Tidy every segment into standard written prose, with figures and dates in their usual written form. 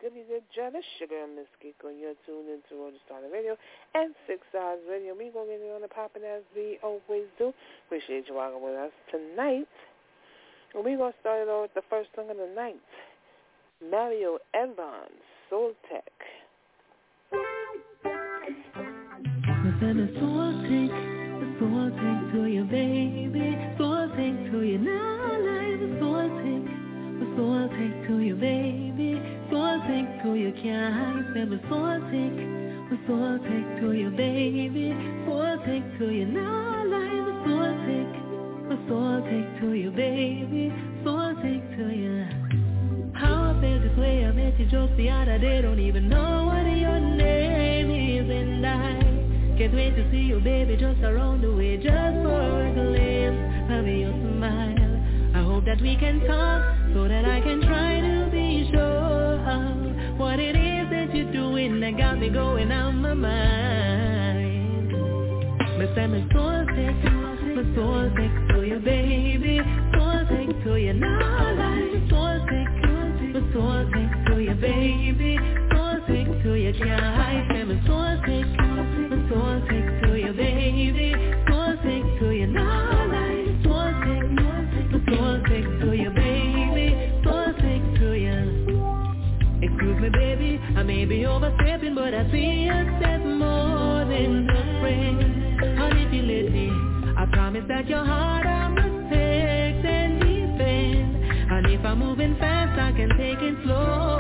Dippy Dip Jetta, Sugar and Miss Geek, and you're tuned into Road to Starter Radio and 6 Hours Radio. We gonna get it on the poppin' as we always do. Appreciate you walking with us tonight. And we gonna start it off with the first song of the night, Mario Evans, Soul Tech. Soul take to you, baby. Soul take to you now, life. Soul take to you, baby. Soul take to you, can't hide them. Soul take to you, baby. Soul take to you now, life. Soul take to you, baby. Soul take to you. How I felt this way, I met you just the other day. Don't even know what your name is, and I can't wait to see you, baby, just around the way, just for a glimpse of your smile. I hope that we can talk so that I can try to be sure of what it is that you're doing that got me going on my mind. But my soul take to you, baby. Soul take to you now, life. Soul take to you, baby. Soul take to you, can't hide them. Soul take to you, baby. Soul take to you now, life. Soul take to you, baby. Soul take to you. Excuse me, baby, I may be overstepping, but I see you step more than a friend. Honey, if you let me, I promise that your heart I protect and defend. And if I'm moving fast, I can take it slow.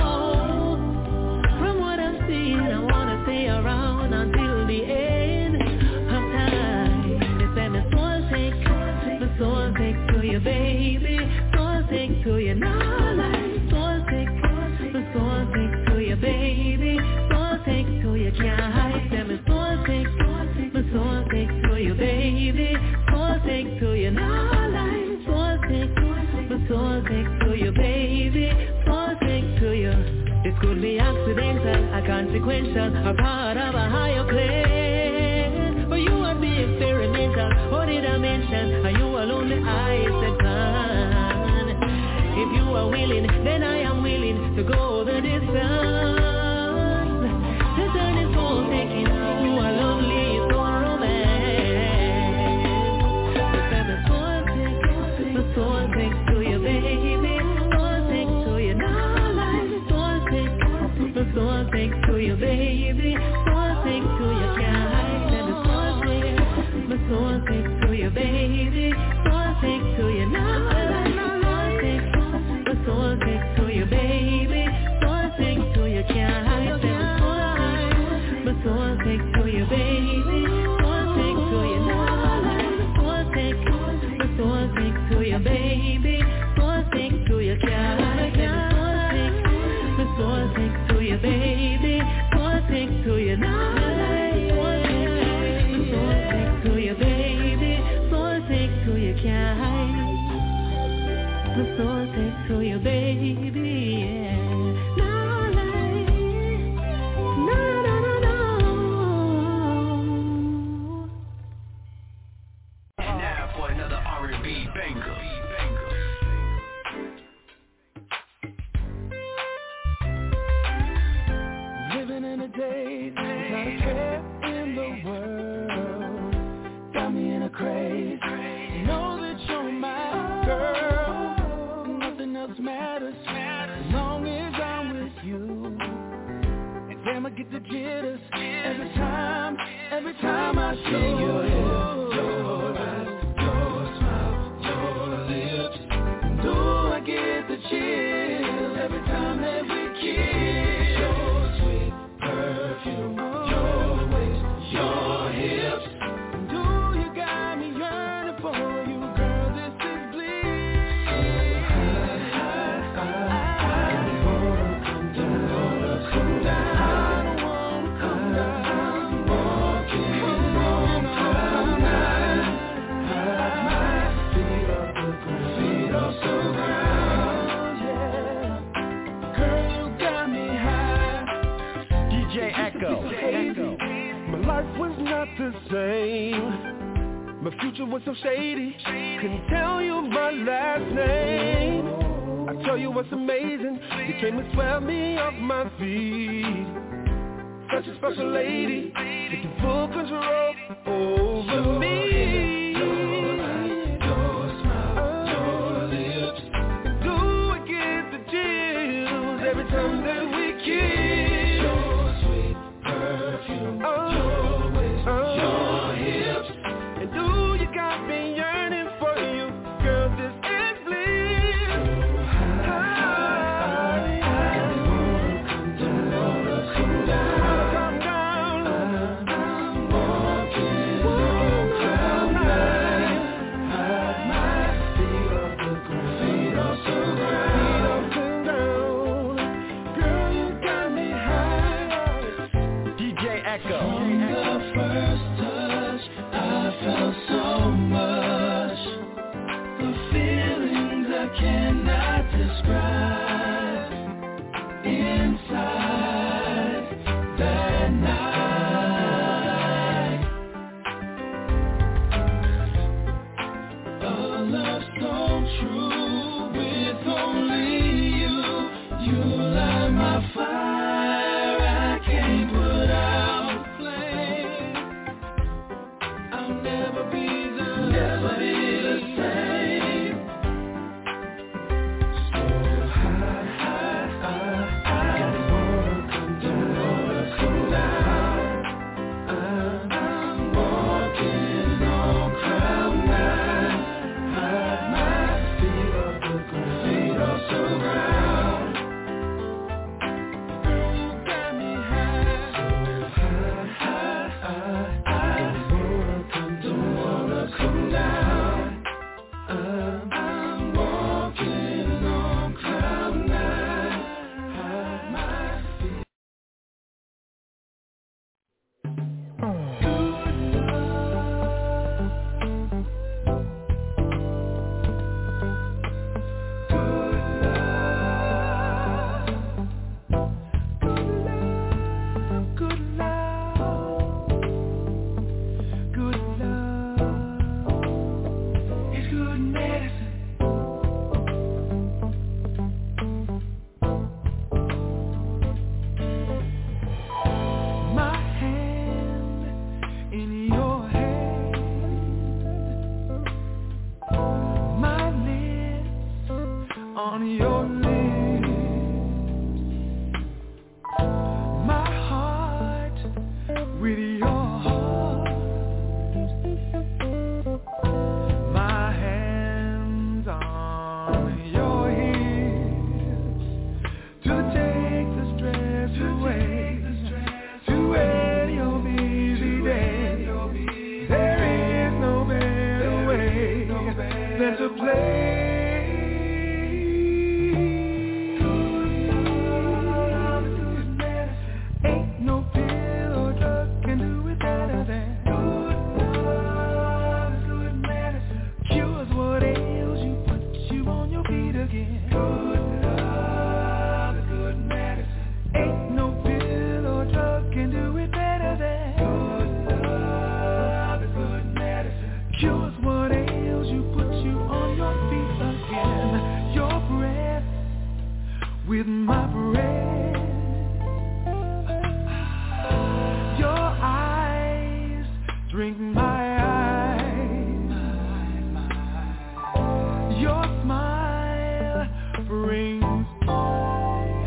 From what I'm seeing, I wanna stay around until the end of time. They say my soul take to you, baby. Soul take to you now, life. Soul take to you, baby. Soul take to you, can't hide them. Soul take to you, baby. Soul take to you now, life. Soul take to you, baby. Soul take to you. This could be accidental, a consequential, a part of a higher plan. But you are being experimental. What did I mention? Are you alone? The eyes that plan. If you are willing, then I am willing to go the distance. The sun is all taking you are lonely, so romance. The soul take to you, baby. Soul take to you now, life. Soul take to you, baby. Soul take to you, can't hide them. The soul take to you, baby. Soul take to you now, life. Soul take to you, baby. Soul take to you, can't hide them. The soul take to you, baby. Soul take to you now, life. Soul take to you, baby. Soul take to you, can't hide them. Soul take to you, baby. Soul take to you now, life. Soul take to you, baby. Soul take to you, can't hide. The soul take to you, baby. Yeah. Now, life. No. And now for another R&B banger. Living in a daze, not a care in the world. Got me in a craze. Know that you're my girl. Nothing else matters as long as I'm with you. And damn, I get the jitters every time I see your hips, your eyes, your smile, your lips. Do I get the chills every time that we kiss? Your sweet perfume, your waist, your hips. Do you got me yearning for you, girl? This is bliss. I don't wanna come down. I don't wanna come down. Walking on cloud nine. My feet off the ground. Feet off the ground. Yeah. Girl, you got me high. DJ Echo. My life was not the same. My future was so shady. Couldn't tell you my last name. I I tell you what's amazing, you came and swept me off my feet. Such a special lady, taking full control over me. Your smile, your lips, do I get the chills every time that we kiss? Your sweet perfume, your waist, your hips, and do you got me yearning for you, girl? This is bliss. Come down. I'm walking on cloud nine. Hide my feet off the ground, feet off the ground. Girl, you got me high. DJ Echo. From the first touch, I felt so much. The feelings I cannot describe inside that night. A love so true with only you. You light my fire, I can't put out the flame. I'll never be the same. So high, I wanna come down. I'm walking on cloud nine. Hide my feet off the ground, feet off the ground. Girl, you got me high. So high, I wanna come down. I'm walking on cloud nine. Hide my feet. Good love is good medicine. My hand in your hand, my lips on your lips, my heart with your heart, my hands on your hips to take the stress away, to end your busy day. There is no better way than to play. Ain't no pill or drug can do it better than good love is good medicine. Cures what ails you, puts you on your feet again. Good love is good medicine. Ain't no pill or drug can do it better than good love is good medicine. Cures what ails you, puts you on your feet again. Your breath with my breath. Your eyes drink my eyes. Your smile brings my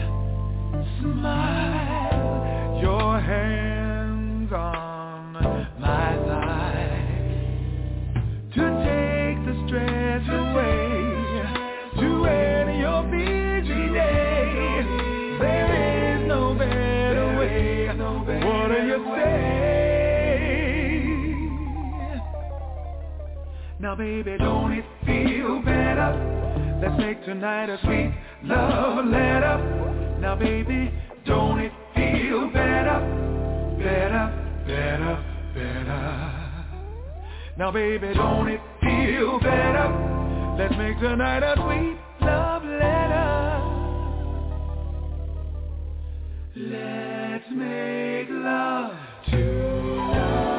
smile. Your hands on my thighs to take the stress away, to end your busy day. There is no better way. What do you say? Now baby, don't it feel better? Let's make tonight a sweet love letter. Now baby, don't it feel better? Better, better, better. Now baby, don't it feel better? Let's make tonight a sweet love letter. Let's make love tonight.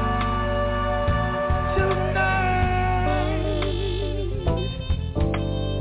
Tonight.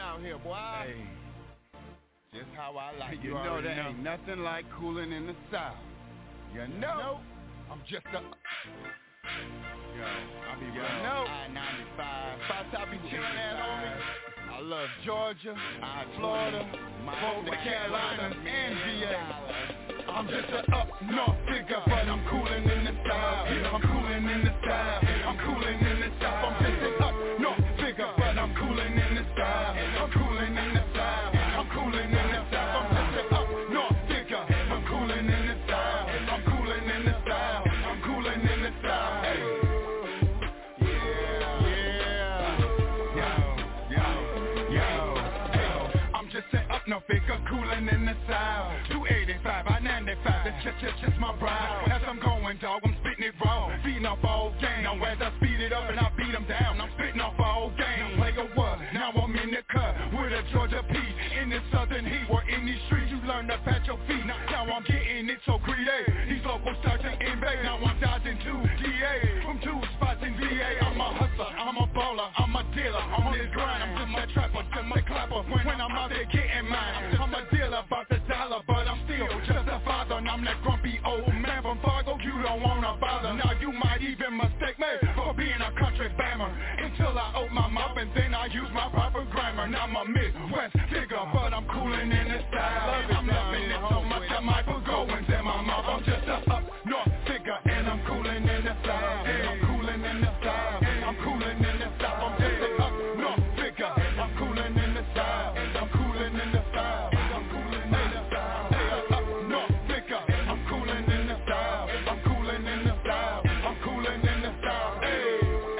down here, boy. Hey, just how I like you know there ain't nothing like cooling in the South. You know, I'm just a... Yo, I be running I-95. I be chillin' at home. I love Georgia, Florida, both the Carolinas and VA. I'm just an up north figure, but I'm coolin' in the South. I'm coolin' in the South. I'm coolin' in the South. I'm just an up north figure, but I'm coolin' in the South. I'm coolin' in the South. I'm coolin' in the South. I'm just an up north figure. I'm coolin' in the South. I'm coolin' in the South. I'm coolin' in the South. Hey. No figure coolin' in the South. 285, I-95, that's just my ride. As I'm going, dog, I'm spittin' it raw. Feeding off all game. Now as I speed it up and I beat them down, I'm spittin' off all game. Play a what? Now I'm in the cut with a Georgia Peach. In the southern heat, or in these streets, you learn to pat your feet. Now I'm getting it so greedy. These locals start to invade. Now I'm dodging 2 DA from 2 spots in VA. I'm a hustler, I'm a baller, I'm a dealer. I'm on this grind, I'm just a trapper, just a clapper. When I'm out there getting mine, I'm a dealer about the dollar, but I'm still just a father. And I'm that grumpy old man from Fargo, you don't wanna bother. Now you might even mistake me for being a country bammer, until I open my mouth and then I use my proper grammar. Now I'm a Midwest figure, but I'm coolin' in the style. I'm loving it so much I might put goins in my mouth. I'm just a up north figure, and I'm coolin' in the style. I'm coolin' in the style. I'm coolin' in the style. I'm just a up north figure. I'm coolin' in the style. I'm coolin' in the style. I'm coolin' in the style. Up north figure. I'm coolin' in the style. I'm coolin' in the style. I'm coolin' in the style. Hey.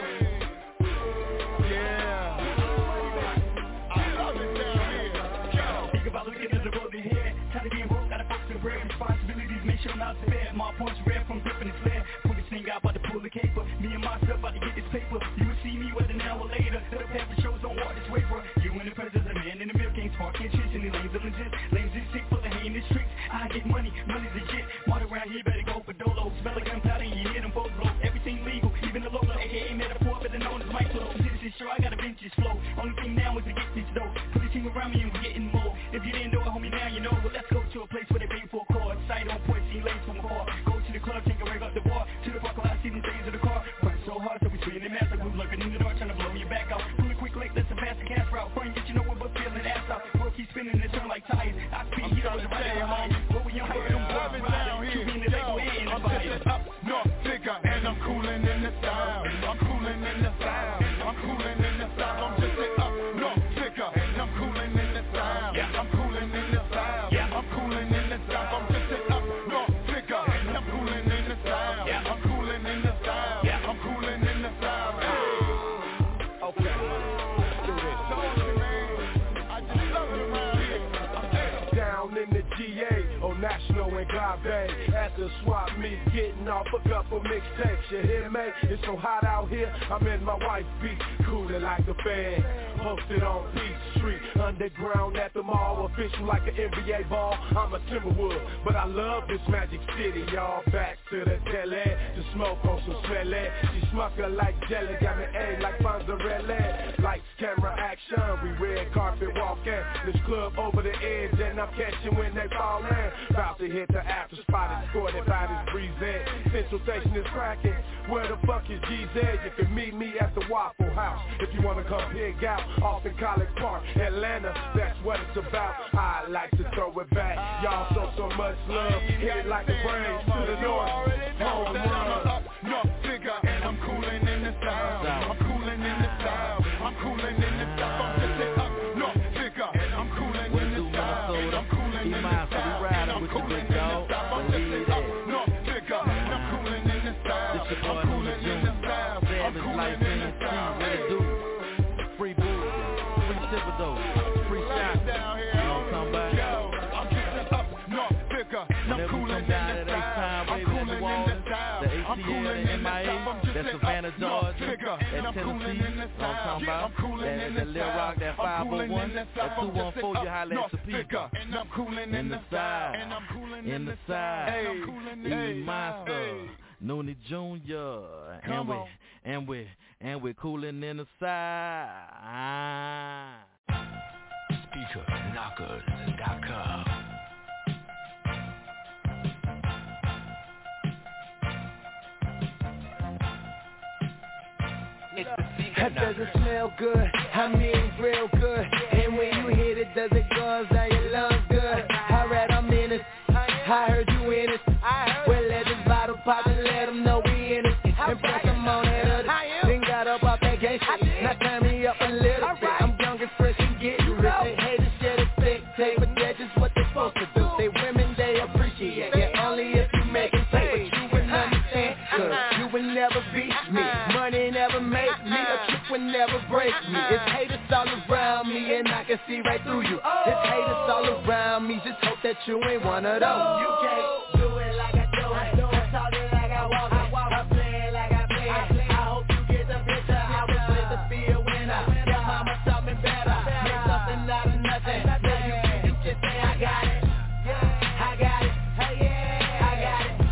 Yeah. I love it down here. Think about looking at the road ahead. Time to be involved, gotta focus on great responsibilities. Make sure not to fair. My points red from gripping the flare. Put this thing out, about to pull the caper. Me and myself about to get this paper. You will see me with an hour later. The paper shows don't walk this way, bro. You in the presence of man in the milk ain't sparking shit. And the lanes are legit. Lanes is sick, full of hay in the streets. I get money, money's legit. Model around here better go for dolo. Smell like gunpowder, you hear them both blow. Everything legal, even the logo. AKA metaphor, better known as Mike Flow. This is sure I got a vintage flow. Only thing now is to get this dough. Put the team around me and we're getting more. If you didn't know it, homie, now you know. Well, let's go to a place where they pay for a car. Sight on point, see lanes from afar. Go to the club, take a rag up the bar. To the parking lot, see the days of the car. Run so hard, so we swing the mask like we're looking in the dark, trying to blow your back out. Pull a quick lick, let's pass the cash route. Front, get you know we're feeling ass out. World keep spinning and turn like tires. I speed, you know the right behind. What we young boys, them boys riding. You being the label and I'm just up north figure, and I'm coolin' in the style. I'm coolin' in the style. I'm coolin' in the style. I'm just an up north figure, and I'm coolin' in the style. I'm coolin' in the style. I'm coolin' in the style. I'm just an up north figure, and I'm coolin' in the style. I'm coolin' in the style. I'm coolin' in the style. Okay. I just love it around here. Down in the GA, on National and Gave. At the swap meet, getting off a couple mixtapes. You hear me? It's so hot out here, I'm in my wife's beat, coolin' like a fan. Posted on Peach Street, underground at the mall, official like an NBA ball. I'm a Timberwood, but I love this Magic City, y'all. Back to the telly, to smoke on some smelly. She smucker like jelly, got me egg like Fonzarelli. Lights, camera, action, we red carpet walking. This club over the edge, and I'm catching when they fall in. About to hit the after spot, escorted by this breeze. Central Station is cracking. Where the fuck is GZ? You can meet me at the Waffle House if you wanna come pig out. Off in College Park, Atlanta, that's what it's about. I like to throw it back. Y'all show so much love. Hit it like a brain to the north. Home run. Up north figure, and I'm coolin' in the style. I'm coolin' in the style. I'm coolin' in the style. I'm just an up north figure, and I'm coolin' in the style. I'm coolin' in the style. I'm coolin' in the style. I'm just an up north figure, and I'm coolin' in the style. I'm coolin' in the style. I'm coolin' in the style. Free booze, free Thibodeau, free shots. You know what I'm talking about? Yo, I'm just up north figure. Whenever we come down at H-Time, baby, at New Orleans, the ATL, the MIA, that's Savannah, Georgia, that's Tennessee, you know what I'm talking about? That Lil Rock, that 501, that 214, you holla at Topeka. In the side, in the side, E-Monster, Noonie Jr., and we're coolin' in the side. SpeakerKnockers.com. Does it smell good? I mean real good. And when you hit it, does it go down your lungs good? Alright, I'm in it. I heard you in it. Well, let this bottle pop and let them know we in it. And press them on that other. Then got up off that gay shit. Now turn me up a little bit. I'm young and fresh and getting rich. They hate to share the spectate, but that's just what they're supposed to do. They women, they appreciate it. Only if you make it pay. But you wouldn't understand, cause you would never beat me. Money never make me. A trick would never break me. It's haters all around me and I can see right through you. It's haters all around me, just hope that you ain't one of those. You can't do it like I do it. I talk it like I walk it. I play it like I play it. I hope you get the picture. I was with to be a winner. Your mama taught me better. Make something out of nothing. Now you can say I got it. I got it. Hey yeah, I got it.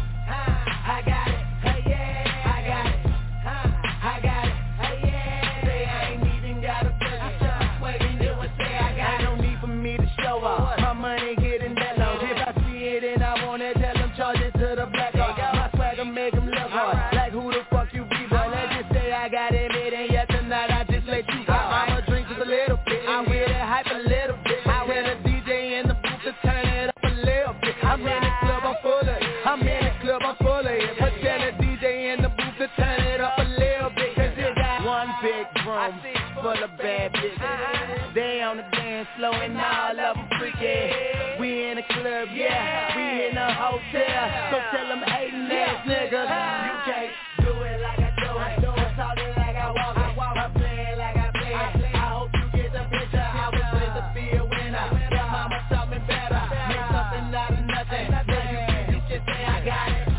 I got it. Hey yeah, I got it. I got it. Hey yeah, say I ain't even got a pleasure. Wait and do it, say I got it. No need for me to show off. My money getting that low. If I see it and I want it, tell them charge it to the black card. My swagger make them look hard. Like who the fuck you be, boy? Let's just say I got it, it ain't yet tonight. I just let you go. I'ma drink just a little bit. I wear that hype a little bit. I tell the DJ in the booth to turn it up a little bit. I'm in the club, I'm full of it. I'm in the club, I'm full of it. But tell the DJ in the booth to turn it up a little bit. Cause it got one big room full of bad bitches. They on the dance floor and all of them freaky. We in the club, yeah, we in the hotel. So tell them hatin' ass niggas, you can't do it like I do it. I talk it like I walk it. I play it like I play it. I hope you get the picture. I was with to be a winner. Your mama taught me better. Make something out of nothing. Now you can say I got it.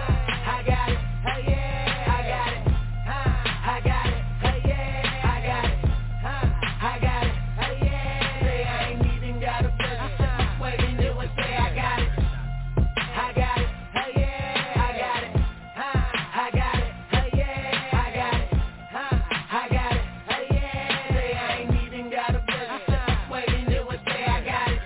I got it. Hey yeah, I got it. I got it. Hey yeah, I got it. I got it. Hey yeah, say I ain't even got a pleasure. Wait and do it, say I got it. I got it. Hey yeah, I got it. I got it. Hey yeah, I got it. I got it. Hey yeah, say I ain't even got a pleasure. Wait and do it, say I got it.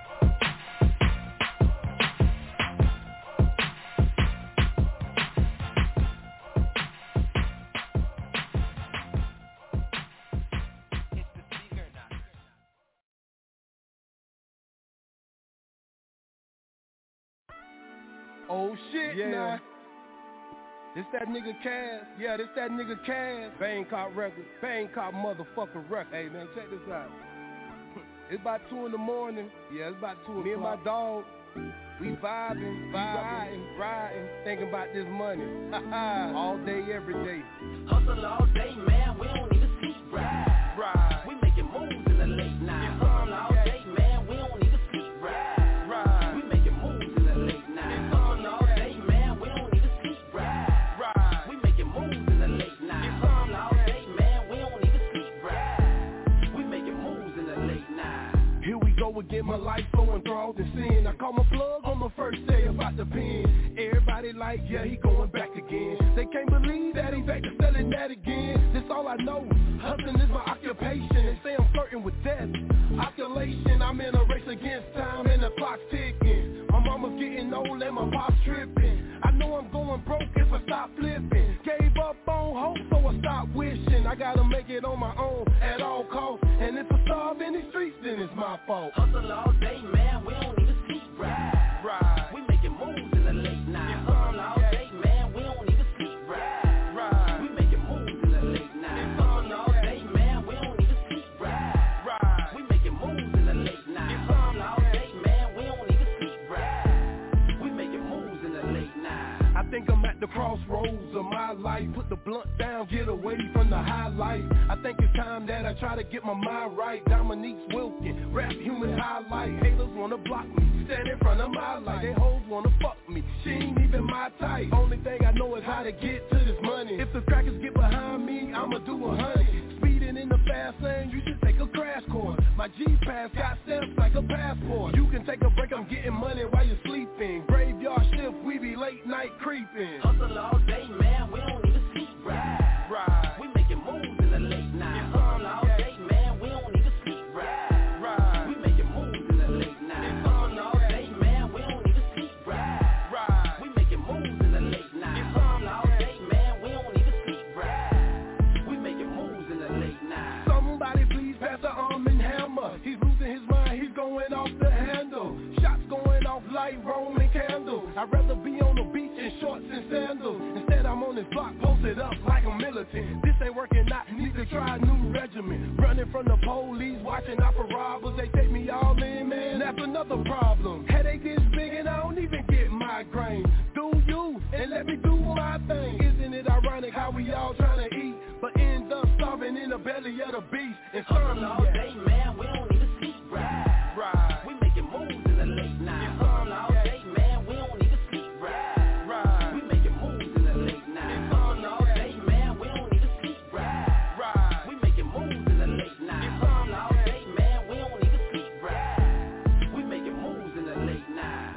Oh shit, nah. This that nigga Cass. Yeah, this that nigga Cass. Bangkok Records. Bangkok motherfucking record. Hey man, check this out. It's about 2 in the morning. Yeah, it's about 2 o'clock. Me and my dog, we vibing, riding, thinking about this money. All day, every day. Hustle all day, man, we don't even sleep, ride. We making moves in the late night. Hustle all day, man, we don't even sleep, ride. We making moves in the late night. Hustle all day, man, we don't even sleep, ride. We making moves in the late night. Hustle all day, man, we don't even sleep, ride. We making moves in the late night. Here we go again, my life so enthralled in sin. I call my plug on my first day about the pen. Everybody like, yeah, he going back again. They can't believe that he back to selling that again. This all I know, hustling is my occupation. They say I'm flirting with death, oscillation. I'm in a race against time and the clock's ticking. My mama's getting old and my pop's tripping. I know I'm going broke if I stop flipping. Gave up on hope, so I stopped wishing. I gotta make it on my own at all costs. And if I starve in these streets, then it's my fault. Hustle all day, man, we don't even sleep, ride. We making moves in the late night. Hustle all day, man, we don't even sleep, ride. We making moves in the late night. Hustle all day, man, we don't even sleep, ride. We making moves in the late night. Hustle all day, man, we don't even sleep, ride. We making moves in the late night. I think I'm at the crossroads of my life. Put the blunt down, get away from the highlight. I think it's time that I try to get my mind right. Dominique's Wilkin, rap human highlight. Haters wanna block me, stand in front of my light. They hoes wanna fuck me, she ain't even my type. Only thing I know is how to get to this money. If the crackers get behind me, I'ma do 100. Speeding in the fast lane, you should take a crash course. My G-Pass got stamps like a passport. You can take a break, I'm getting money while you're sleeping. Graveyard shift, we be late night creeping. Hustle all day, man, we don't even sleep, ride. We making moves in the late night. Hustle all day, man, we don't even sleep, ride. We making this block posted up like a militant. This ain't working out, need to try a new regimen. Running from the police, watching out for robbers. They take me all in, man, that's another problem. Headache is big and I don't even get migraines. Do you, and let me do my thing. Isn't it ironic how we all trying to eat, but end up starving in the belly of the beast? And hustle all day, man, we don't even sleep, right? We making moves in the late night. Hustle all day, man, we don't even sleep, right? We making moves in the late night. Hustle all day, man, we don't even sleep, right? We making moves in the late night. Hustle all day, man, we don't even sleep, right? We making moves in the late night.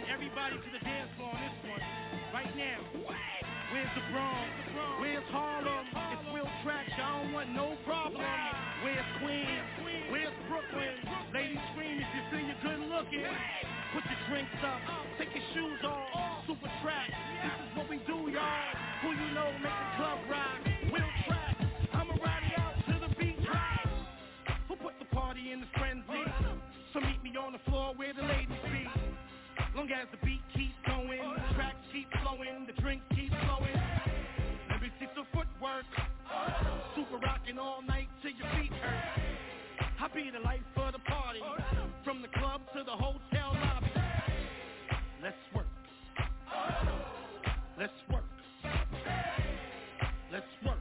everybody to the dance floor on this one. Right now. Where's the Bronx? Where's Harlem? It's real tracks, y'all don't want no problem. Where's Queens? Where's Brooklyn? Ladies scream if you feel you're good looking. Put your drinks up, take your shoes off. Super track, this is what we do, y'all. Who you know make the club rock? Will track, I'ma ride it out to the beat drop. Who put the party in the frenzy? So meet me on the floor where the ladies be. Long as the beat keeps going, the tracks keep flowing, the drinks keep flowing. Let me see some footwork. Super rocking all night till your feet hurt. I be the life of the party, from the club to the hotel lobby. Let's work. Let's work. Let's work.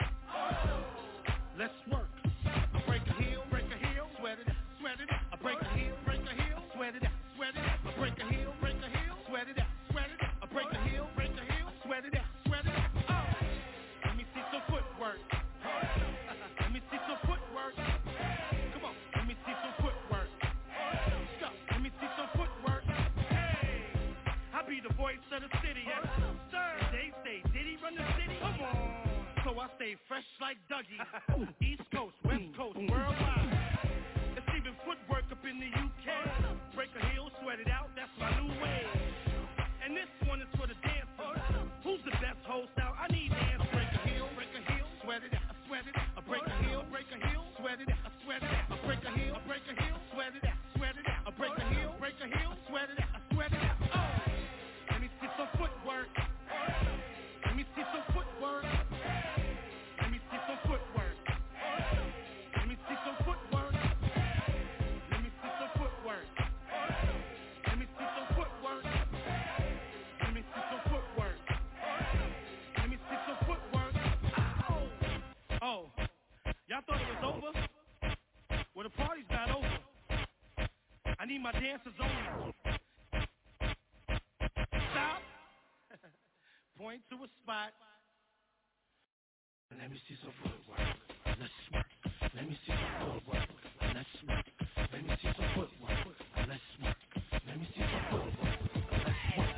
Let's work. I break a heel, sweat it out, sweat it out. I break a heel, sweat it out, sweat it out. I break a heel, sweat it out, sweat it out. I break a heel, sweat it out, sweat it out. Oh, let me see some footwork. Let me see some footwork. Come on, let me see some footwork. Stop, let me see some footwork. Hey, I be the voice of the city. Yes, sir. They say, did he run the city? Come on. So I stay fresh like Dougie. East Coast, West Coast, worldwide. It's even footwork up in the UK. Break a heel, sweat it out, that's my new way. And this one is for the dancers. Who's the best host out? I need dance. Break a heel, sweat it out, sweat it out. I break a heel, sweat it out, sweat it out. I break a heel, sweat it out, sweat it out. I break a heel, sweat it out, sweat it out. Oh, let me see some footwork. Let me see some footwork. Let me see some footwork. Let me see some footwork. Let me see some footwork. Let me see some footwork. Let me see some footwork. Let me see some footwork. Oh, y'all thought it was over? Well, the party's not over. I need my dancers only. Stop. Point to a spot. Let me see some footwork. Let's work. Let me see some footwork. Let's work. Let me see some footwork. Let's work. Let me see some footwork. Let's work.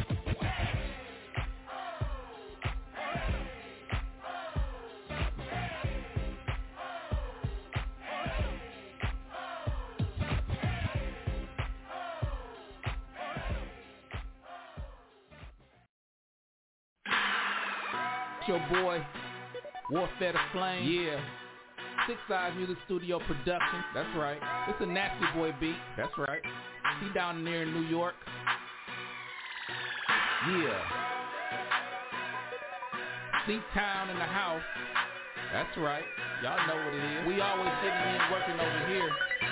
Your boy, Warfare the Flame. Yeah. Six Eyes Music Studio production. That's right. It's a Nasty Boy beat. That's right. He down there in New York. Yeah. C-Town in the house. That's right. Y'all know what it is. We always sitting in working over here.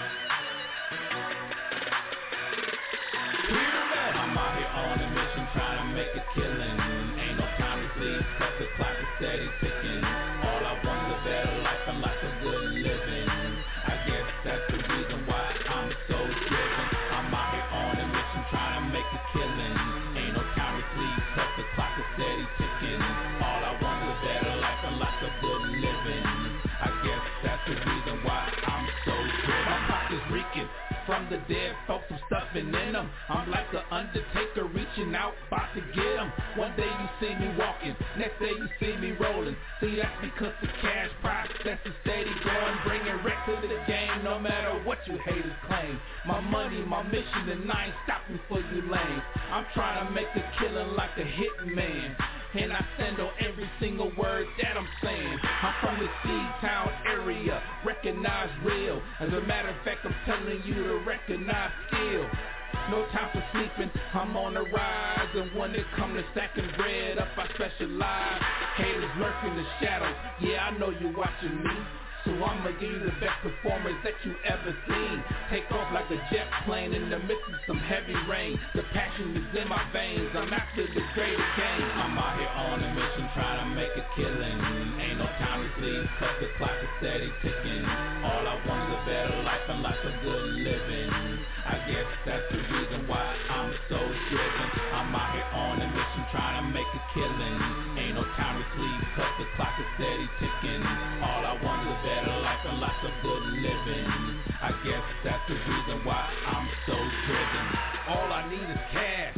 I'm out here on a mission trying to make a killing. Ain't no time to sleep, cause the clock is steady ticking. All I want is a better life and lots of good living. I guess that's the reason why I'm so driven. I'm out here on a mission trying to make a killing. Ain't no time to sleep, cause the clock is steady ticking. All I want is a better life and lots of good living. I guess that's the reason why I'm so driven. My pocket's reeking from the dead folks, I'm stuffing in them. I'm like the Undertaker reaching out, about to get them. One day you see me walking, next day you see me rolling. See, that's because the cash process is steady going, bringing wreck to the game, no matter what you haters claim. My money, my mission, and I ain't stopping for you lame. I'm trying to make a killing like a hitman, and I stand on every single word that I'm saying. I'm from the C-Town area, recognize real. As a matter of fact, I'm telling you to recognize skill. No time for sleeping, I'm on the rise. And when it come to stacking bread up, I specialize. Haters lurk in the shadows, yeah, I know you watching me. So I'ma give you the best performance that you ever seen. Take off like a jet plane in the midst of some heavy rain. The passion is in my veins, I'm after the greater game. I'm out here on a mission trying to make a killing. Ain't no time to sleep, cause the clock is steady ticking. All I want is a better life and lots of good living. I guess that's the reason why I'm so driven. I'm out here on a mission trying to make a killing. Ain't no time to sleep, cause the clock is steady ticking. All I want is a better life and lots of good living. I guess that's the reason why I'm so driven. All I need is cash.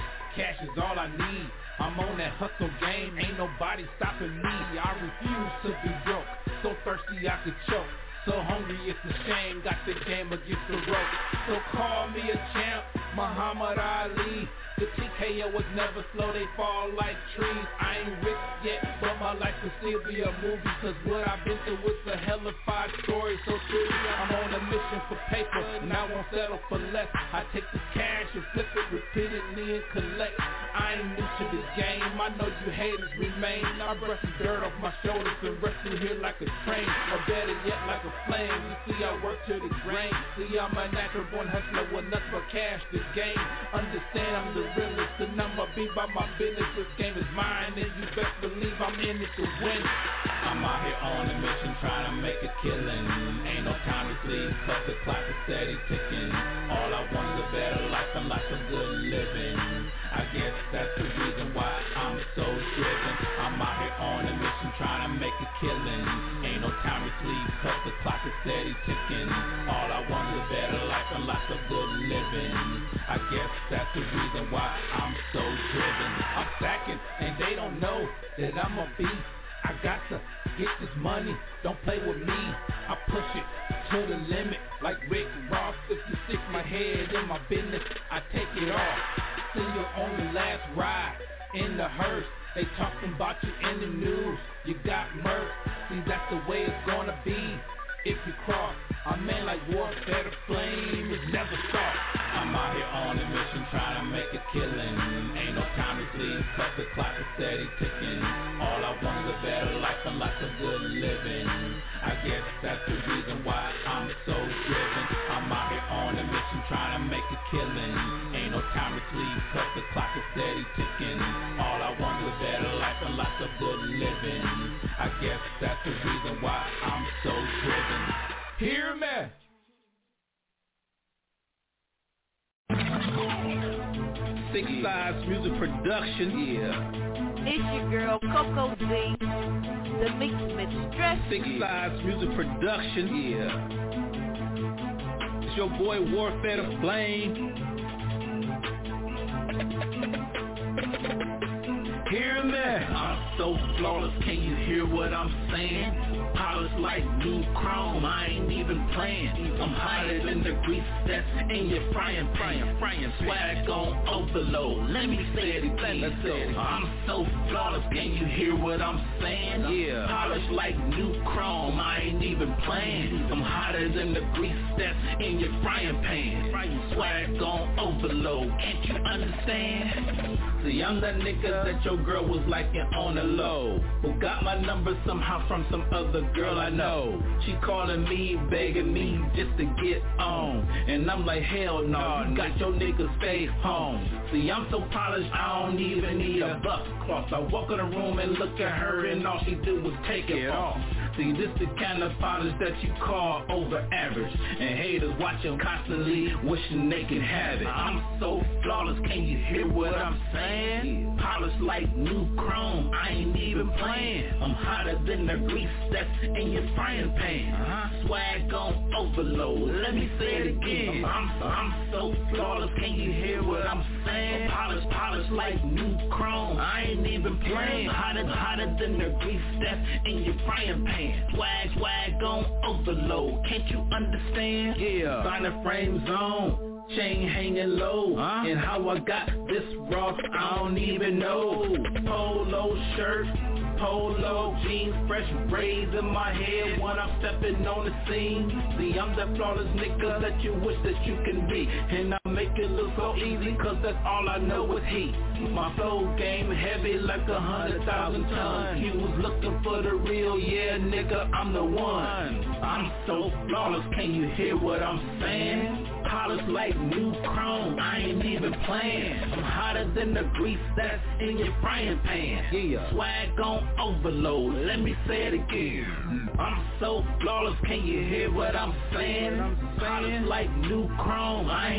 I need. I'm on that hustle game, ain't nobody stopping me. I refuse to be broke, so thirsty I could choke. So hungry it's a shame, got the game against the rope. So call me a champ, Muhammad Ali. The TKO was never slow, they fall like trees. I ain't rich yet, but my life could still be a movie. Cause what I've been through is a hellified story. So true, I'm on a mission for paper, and I won't settle for less. I take the cash and flip it repeatedly and collect. I ain't new to the game, I know you haters remain. I brush the dirt off my shoulders and rush through here like a train. Or better yet, like a flame. You see, I work to the grain. See, I'm a natural born hustler with nothing but cash to gain. Understand I'm the realest, and I'ma be by my business. This game is mine, and you best believe I'm in it to win. I'm out here on a mission trying to make a killing. Ain't no time to sleep, cause the clock is steady ticking. All I want is a better life and lots of good living. I guess that's the reason why I'm so driven. I'm out here on a mission trying to make a killing. Ain't no time to sleep, cause the clock is steady ticking. All I want is a better life and lots of good living. I guess that's the reason why I'm so driven. I'm stacking and they don't know that I'm a beast. I got to get this money, don't play with me. I push it to the limit like Rick Ross. If you stick my head in my business, I take it off. See you on the last ride in the hearse. They talking about you in the news. You got murked. See, that's the way it's gonna be if you cross. A man like warfare, the flame is never stopped. I'm out here on a mission trying to make a killing. Ain't no time to sleep, cause the clock is steady ticking. All I want is a better life and lots of good living. I guess that's the reason why I'm so driven. I'm out here on a mission trying to make a killing. Ain't no time to sleep, cause the clock is steady ticking. All I want is a better life and lots of good living. I guess that's the reason why I'm so driven. Hear me. Six Sides Music Production, yeah. It's your girl Coco Z, the Mix Mistress. Six Sides Music Production, yeah. It's your boy Warfare the Flame. Hear me. I'm so flawless, can you hear what I'm saying? Polished like new chrome, I ain't even playing. I'm hotter than the grease that's in your frying pan. Swag on overload, let me say it again. I'm so flawless, can you hear what I'm saying? Yeah. Polished like new chrome, I ain't even playing. I'm hotter than the grease that's in your frying pan. Swag on overload, can't you understand? See, I'm that nigga that your girl was liking on the low, who got my number somehow from some other girl I know. She calling me, begging me just to get on, and I'm like, hell no, you got your nigga stay home. See, I'm so polished, I don't even need a buck cloth. I walk in the room and look at her, and all she do was take it off. See, this the kind of polish that you call over average, and haters watch them constantly wishing they could have it. I'm so flawless, can you hear what I'm saying? Polished like new chrome, I ain't even playing. I'm hotter than the grease that's in your frying pan. Swag on overload, let me say it again. I'm so flawless, can you hear what I'm saying? Polished like new chrome, I ain't even playing. Hotter than the grease that's in your frying pan. Swag on overload, can't you understand? Yeah. Sign a frame zone, chain hanging low, and how I got this Ross, I don't even know. Polo shirt, polo jeans, fresh braids in my head when I'm stepping on the scene. See, I'm that flawless nigga that you wish that you can be, and I make it look so easy, cause that's all I know is heat. My flow game heavy like 100,000 tons. You was looking for the real, yeah nigga, I'm the one. I'm so flawless, can you hear what I'm saying? Polished like new chrome, I ain't even playing. I'm hotter than the grease that's in your frying pan. Yeah. Swag on overload, let me say it again. I'm so flawless, can you hear what I'm saying? Polished like new chrome, I ain't even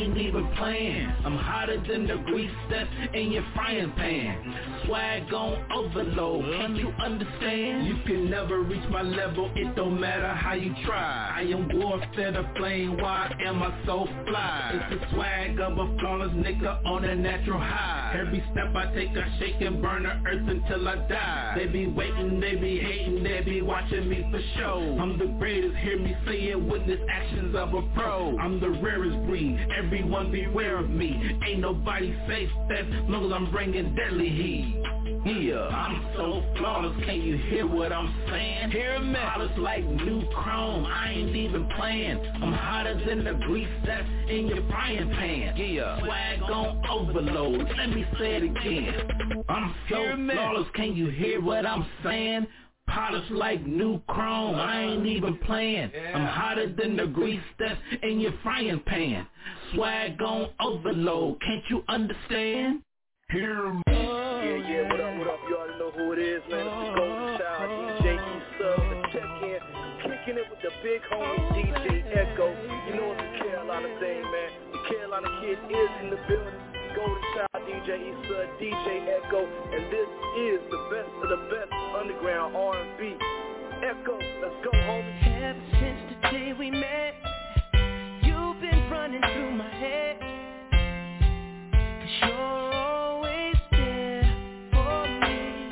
even playing. I'm hotter than the grease that's in your frying pan. Swag on overload, can't you understand? You can never reach my level, it don't matter how you try. I am warfare the flame, why am I so fly? It's the swag of a flawless nigga on a natural high. Every step I take I shake and burn the earth until I die. They be waiting, they be hating, they be watching me for show. I'm the greatest, hear me say it, witness actions of a pro. I'm the rarest breed, everyone beware of me. Ain't nobody safe as long as I'm bringing deadly heat. Yeah, I'm so flawless, can you hear what I'm saying? Hear me. Flawless like new chrome, I ain't even playing. I'm hotter than the grease that's in your frying pan. Yeah, swag on overload, let me say it again. I'm so flawless, can you hear what I'm saying? Polished like new chrome, I ain't even playing. I'm hotter than the grease that's in your frying pan. Swag on overload, can't you understand? Hear me. Yeah, what up, you already know who it is, man. It's the Golden Child, DJ E-Sub, the check-in. Kicking it with the big homie, DJ Echo. You know it's the Carolina thing, man. The Carolina kid is in the building. Golden Child, DJ E-Sub, DJ Echo. And this is the best of the best underground R&B. Echo, let's go, homie. Ever since the day we met, you've been running through my head. 'Cause you're always there for me.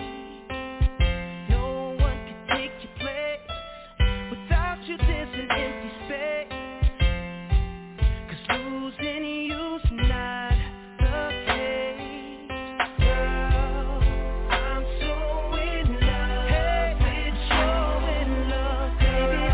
No one can take your place. Without you there's an empty space. 'Cause losing you's not the case. Girl, I'm so in love. Hey, with you in love, baby.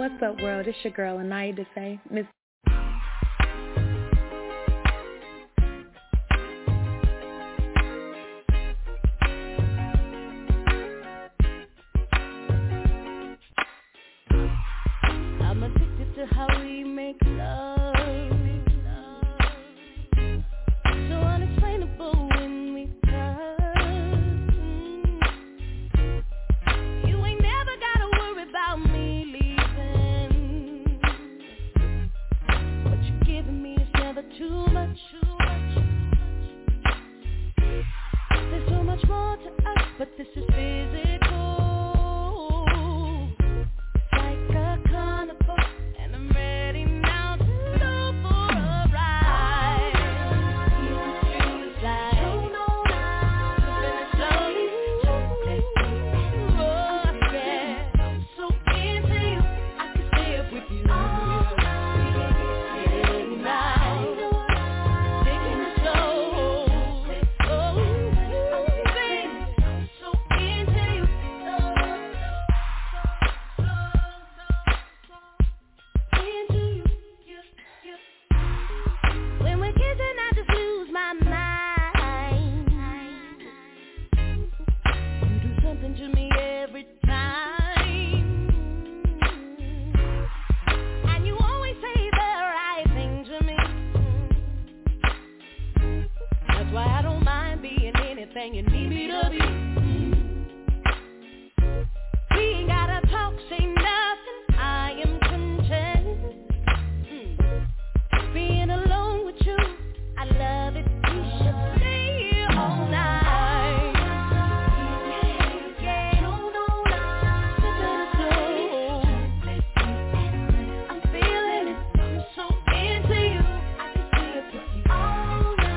What's up, world? It's your girl, Anaya Desai, Miss. I'm addicted to how we make love. So unexplainable when we touch. You ain't never gotta worry about me leaving. What you're giving me is never too much. There's so much more to us, but this is physical. You need me to be. We ain't gotta talk, say nothing. I am content. Being alone with you, I love it. We should stay here all night. Yeah, I'm feeling it. I'm so into you. I can see it with you all night.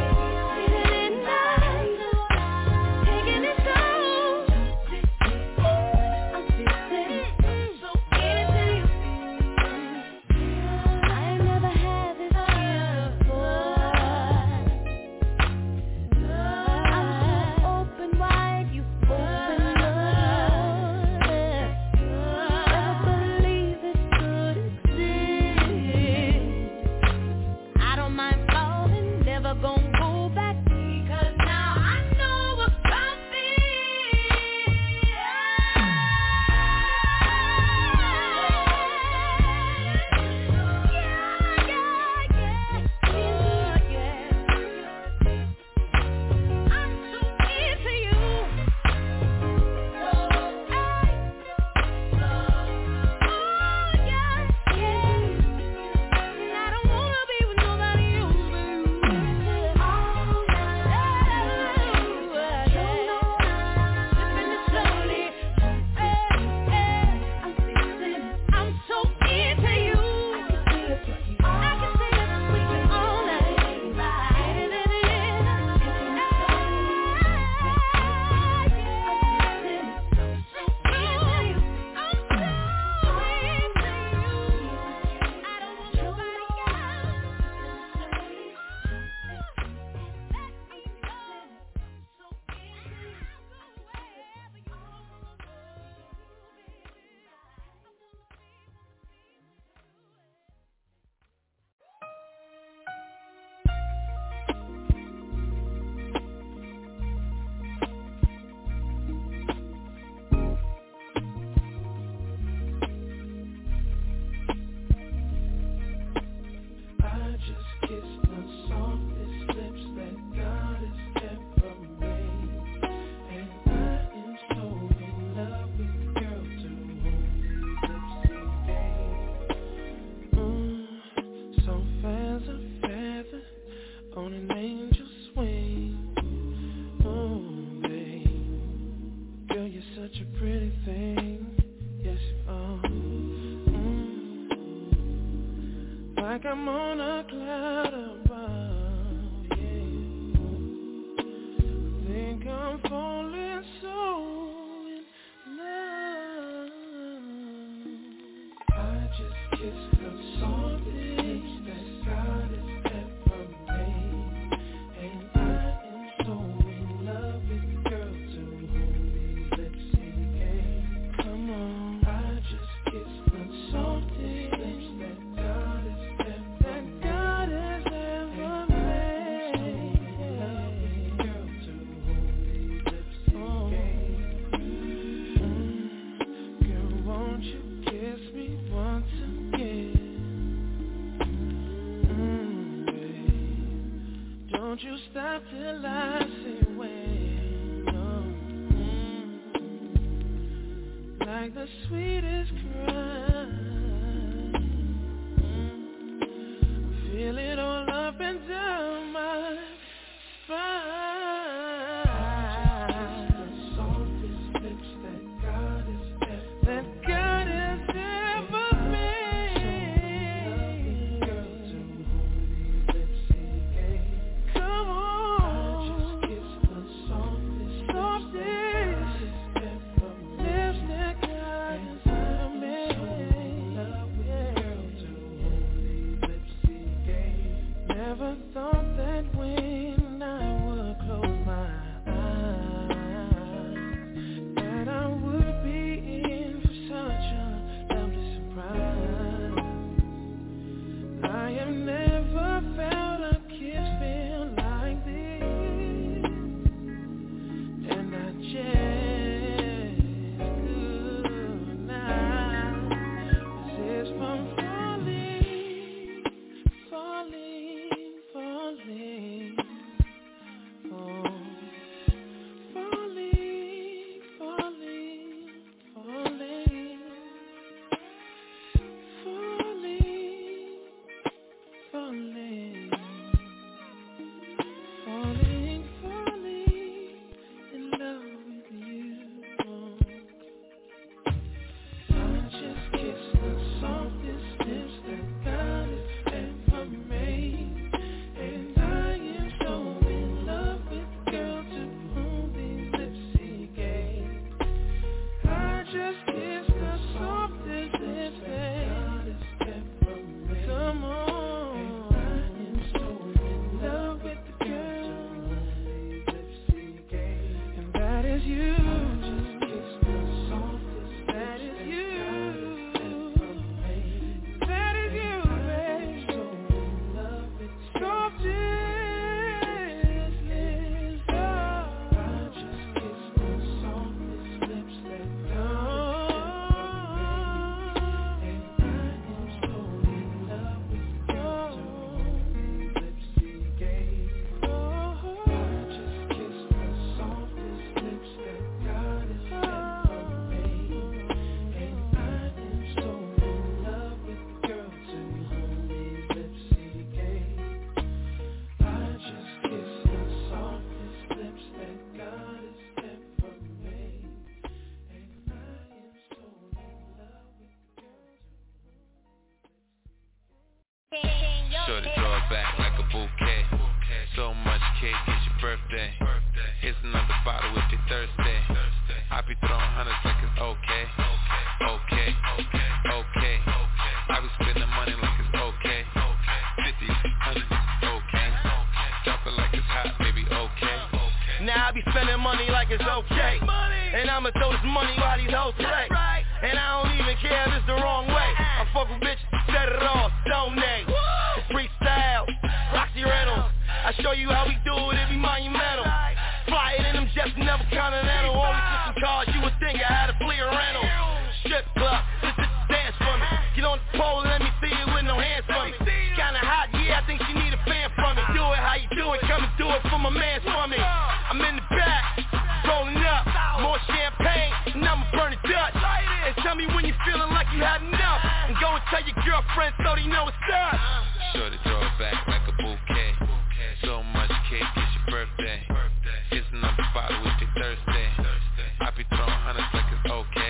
Like I'm on a cloud above, yeah. Think I'm falling so in love. I just kissed the softest that God has ever made, and I am so in love with the girl to whom these lips indicate. Come on, I just kissed the softest. like the sweetest crime. Feel it all up and down my spine. The softest lips that God has ever made. Girl, to whom these lips he gave. Come on, I just kissed the softest lips that God has ever made. Girl, to whom these lips he gave. Never thought that when I would close my eyes that I would be in for such a lovely surprise. I have never felt a kiss feel like this, and I just could not resist from falling, falling, falling, falling, falling, falling, falling, falling in love with you. I just kissed the softest lips that God has ever made, and I am so in love with the girl to whom these lips he gave. I just kissed the softest lips that God has ever made. Come on, and I am so in love with the girl to whom these lips he gave, and that is you. Just kissed the softest lips that is you. That is you, babe. So in love with the softest lips. I just kissed the softest lips that God has ever made, and I am so in love with the girl to whom these lips he gave. I just kissed the softest lips that God has ever made, and I am so in love with the girl to whom these lips he gave. I just kissed the softest lips that God has ever made, and I am so in love with the girl to Shorty throw it back like a bouquet. So much cake, it's your birthday. Here's another bottle if you're thirsty. I be throwing hundreds like it's okay. Okay, okay. I be spending money like it's okay. 50s, 100s, okay. Drop it like it's hot, baby, okay. Now I be spending money like it's okay, and I'ma throw this money while these hoes play. And I don't even care if it's the wrong way. I fuck with bitches, set it off, don't they? It's freestyle, Roxy Reynolds. I show you how we do it, it be monumental. Fly it in them jets, never continental. Only took some cars, you would think I had a fleet rental. Strip club, this is dance for me. Get on the pole and let me see it with no hands for me. Kinda hot, yeah, I think she need a fan from me. Do it how you do it, come and do it for my mans for me. I'm in the back, rolling up, more champagne, and I'ma burn it Dutch. And tell me when you're feeling like you had enough, and go and tell your girlfriend so they know it's up. Shorty throw it back like a bouquet. So much cake, it's your birthday. Here's another bottle if you're thirsty. I be throwing hundreds like it's okay.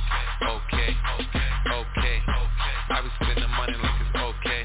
Okay, okay. I be spending money like it's okay.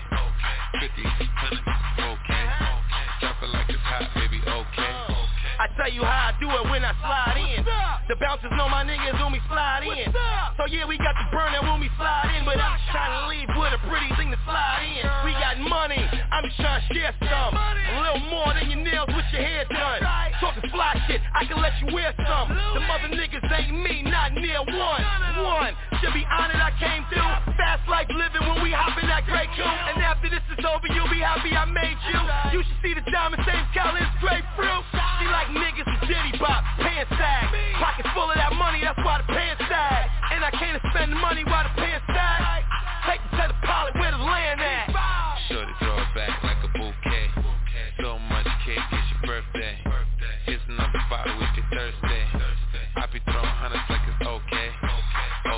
50s, 100s, okay. Drop it like it's hot, baby, okay. I tell you how I do it when I slide in. The bouncers know my niggas when we slide in. So yeah, we got the burner when we slide in, but I'm just trying to leave with a pretty thing to slide in. We got money, I'm just trying to share some. A little more than your nails with your hair done. Talking fly shit, I can let you wear some. The mother niggas ain't me, not near one. Should be honored I came through. Fast life living when we hop in that gray coupe. And after this is over, you'll be happy I made you. You should see the diamond, same color as grapefruit. She like niggas with Diddy Bop, pants sag. Pockets full of that money, that's why the pants sag. And I can't spend the money while the pants sag. Take it to the pilot, where the land at? Shorty throw it back like a bouquet. So much cake, it's your birthday. Here's another bottle if you're thirsty. I be throwing hundreds like it's okay.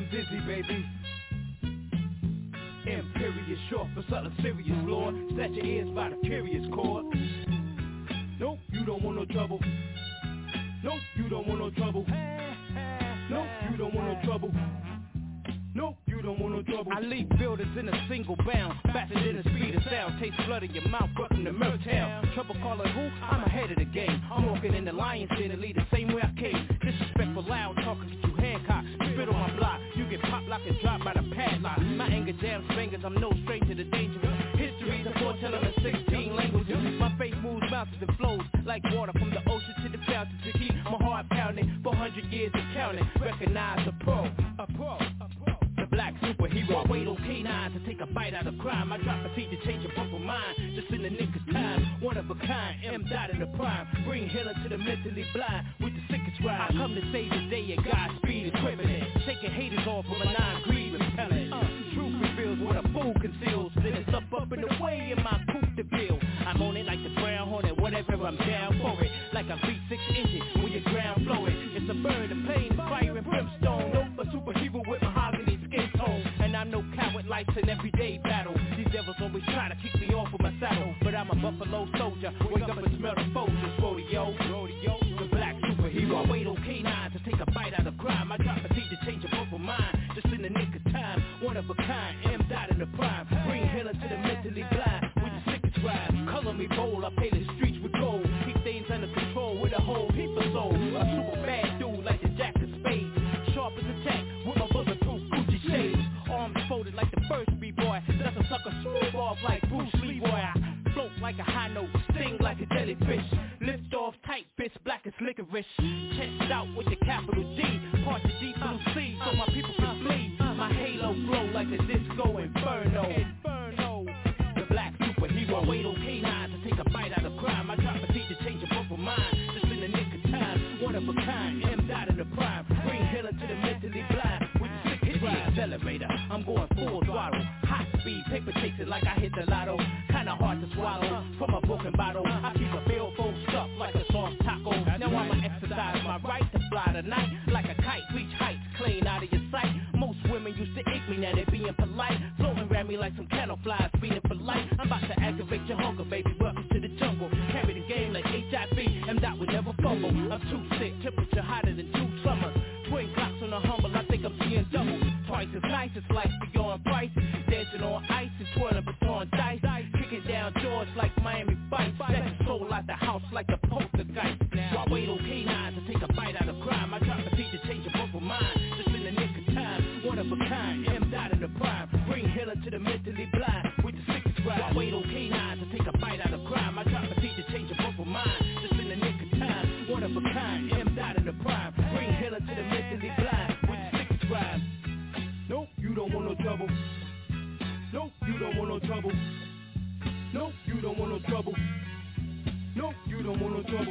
dizzy, baby. Imperious, short for something serious, Lord. Set your ears by the curious chord. Nope, you don't want no trouble. Nope, you don't want no trouble. Nope, you don't want no trouble. Nope, you don't want no trouble. I leave buildings in a single bound, faster than the speed of sound. Taste blood in your mouth, welcome to Milltown. Trouble calling who? I'm ahead of the game. I'm walking in the lion's den to lead the same way I came. Disrespectful, loud talking, get you Hancock. Spit on my block, you get popped like and dropped by the padlock. My anger jams fingers, I'm no stranger to dangerous. History's a foreteller in 16 languages. My faith moves mountains and flows like water from the ocean to the fountain to keep my heart pounding. 400 years of counting, recognize a pro. The black superhero, wait on K9 to take a bite out of crime. I drop a seed to change your purple mind, just in the nick of time. One of a kind, M dot in the prime. Bring healing to the mentally blind with the sickest rhyme. I come to save the day and Godspeed equivalent. Taking haters off from a non-greed repellent. Truth reveals what a fool conceals. Then it's up in the way in my coupe to build. I'm on it like the Brown Hornet, whatever, I'm down for it. Like a V6 engine when your ground flow it. It's a bird of pain, fire and brimstone. Nope, a superhero with mahogany skin tone. And I'm no coward, life's an everyday battle. These devils always try to kick me off of my saddle, but I'm a buffalo soldier. Wake up and smell the Folgers. Rodeo, the black superhero. Wait on K9 to take a bite out of crime. I drop a seed to change your purple mind, just in the nick of time. One of a kind, M dot in the prime. Bring healing to the mentally blind with the sickest rhyme. Color me bold, I pay the streets with gold. Keep things under control with a whole heap of soul. A super bad dude like the Jack of Spades. Sharp as a tack with my bulletproof Gucci shades. Arms folded like the first B-boy. That's a sucker smooth off like Bruce Lee, boy. I float like a high note, sting like a jellyfish. Lift off tight, bitch, black as licorice. Chest out with the capital D. Part the deep blue sea so my people can flee. My halo glow like a disco inferno. The black superhero. Wait on K9 to take a bite out of crime. I drop a seed to change your purple mind, just in the nick of time. One of a kind, M dot in the prime. Bring healing to the mentally blind with the sickest rhyme. Accelerator, I'm going full throttle. Hot speed, paper chasing like I hit the lotto. Kinda hard to swallow from a broken bottle. I keep a billfold stuffed like a soft taco. Now I'ma exercise my right to fly tonight like a kite. Reach heights clean out of your sight. Most women used to ick me, now they being polite. Floating around me like some cattle flies, feeding for life. I'm about to activate your hunger, baby. Welcome to the jungle. Carry the game like HIV. M dot would never fumble. I'm too sick, temperature hotter than 2 summers. Twin clocks on the humble, I think I'm seeing double. Twice as nice as life beyond price. Dancing on ice and twirling baton dice. Kicking down doors like Miami Vice. Set your soul out the house like a poltergeist. So I wait on K9 to take a bite out of crime. I drop a seed to change your purple mind, just in the nick of time. One of a kind, M dot in the prime. Bring healing to the mentally blind with the sickest rhyme. I wait on K9 to take a bite out of crime. I drop a seed to change your purple mind, just in the nick of time. One of a kind, M dot in the prime. Bring healing to the mentally blind with the sickest rhyme. Nope, you don't want no trouble. Nope, you don't want no trouble. Nope, you don't want no trouble. Nope, you don't want no trouble.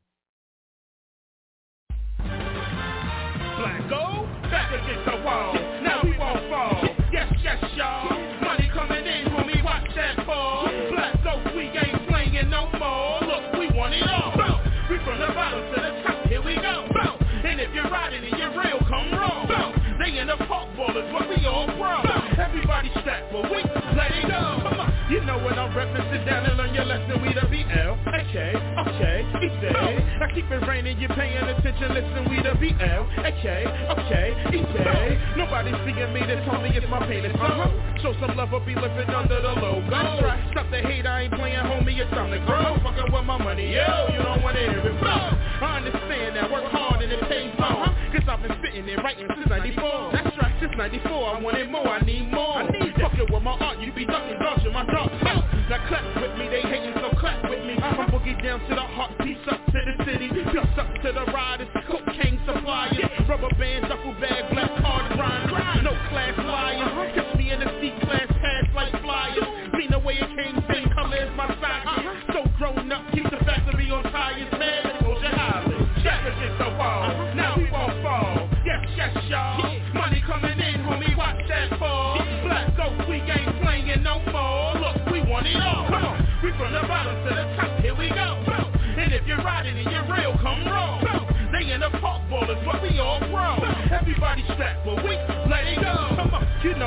Black gold, back against the wall. Now we won't fall. Yes, y'all. Money coming in, homie, watch that fall. Black gold, we ain't playing no more. Look, we want it all. We from the bottom to the top, here we go. And if you're riding and you're real, come roll. They in the park ballers, but we all pro. Everybody strapped for we let it go. You know what I'm reppin', sit down and learn your lesson. We the BL, okay, he said. I keep it raining, you're paying attention, listen, we the BL, okay, he said. Nobody's seeing me, this homie is my painted song. Show some love, I'll be living under the logo. Stop the hate, I ain't playing, homie, it's time to grow. Fuckin' with my money, yo, you don't wanna hear it blow. I understand that, work hard and it pays more. Cause I've been sitting there writing since 94. That's right, since 94, I wanted more, I need more. I need fucking with my art, you be ducking, dodging my dog. Now clap with me, they hating, so clap with me. I'm boogie down to the heart, peace up to the city. Peace up to the riders, cocaine suppliers. Rubber band, duffel bag, black card grind. No class liars, catch me in the C-class, pass like flyers. Mean the way it came, same color as my socket. So grown up, keep the factory on tires, man. Exposure Highland, check against the wall. Now we won't fall. Yes, y'all. Money coming in, homie, watch that fall. Black gold, we ain't playing no more. Look, we want it all. Come on, we from the bottom to the top, here we go. And if you're riding and you're real, come roll. They in the park ballers, but we all grown. Everybody strapped, but we let it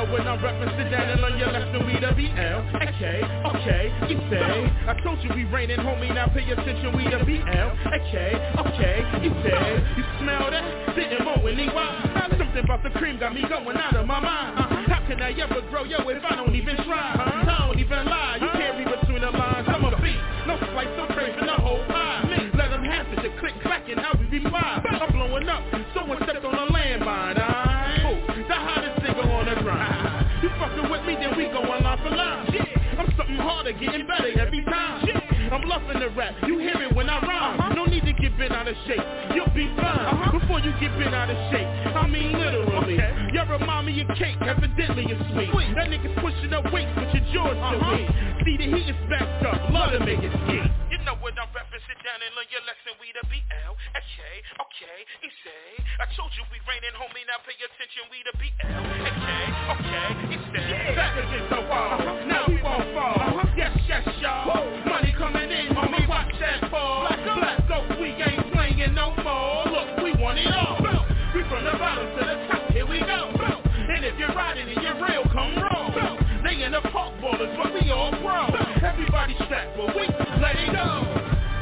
when I'm reppin', sit down and learn your lesson. We the BL, okay, you say. I told you we raining, homie, now pay attention. We the BL, okay, you say. You smell that? Sitting more in EY. Something about the cream got me going out of my mind. How can I ever grow, yo, if I don't even try? I don't even lie, you can't read between the lines. I'm a beat, no slice, I'm craving the whole pie. Let them have it, the click, clacking, how we revive. I'm blowing up, someone stepped on a landmine. The hottest nigga on the grind. You fucking with me, then we going line for line. I'm something harder, getting better every time. I'm bluffing the rap, you hear it when I rhyme. No need to get bent out of shape, you'll be fine. Before you get bent out of shape, I mean literally. You remind me of cake, evidently it's sweet. That nigga's pushing up weight, but your jaw's still weak. See the heat is backed up, love to make it ski. You know what I'm reppin', sit down and learn your lesson. We the BL, okay, you say. I told you we raining, homie, now pay attention. We the BL, okay, you say. Back against the wall, now we won't fall. Yes, y'all. Money coming in, homie, watch that fall. Black oak, we ain't playing no more. Look, we want it all. We from the bottom to the top, here we go. And if you're riding and you're real, come roll. They in the park ballers, but we all pro. Everybody strapped, but we let it go.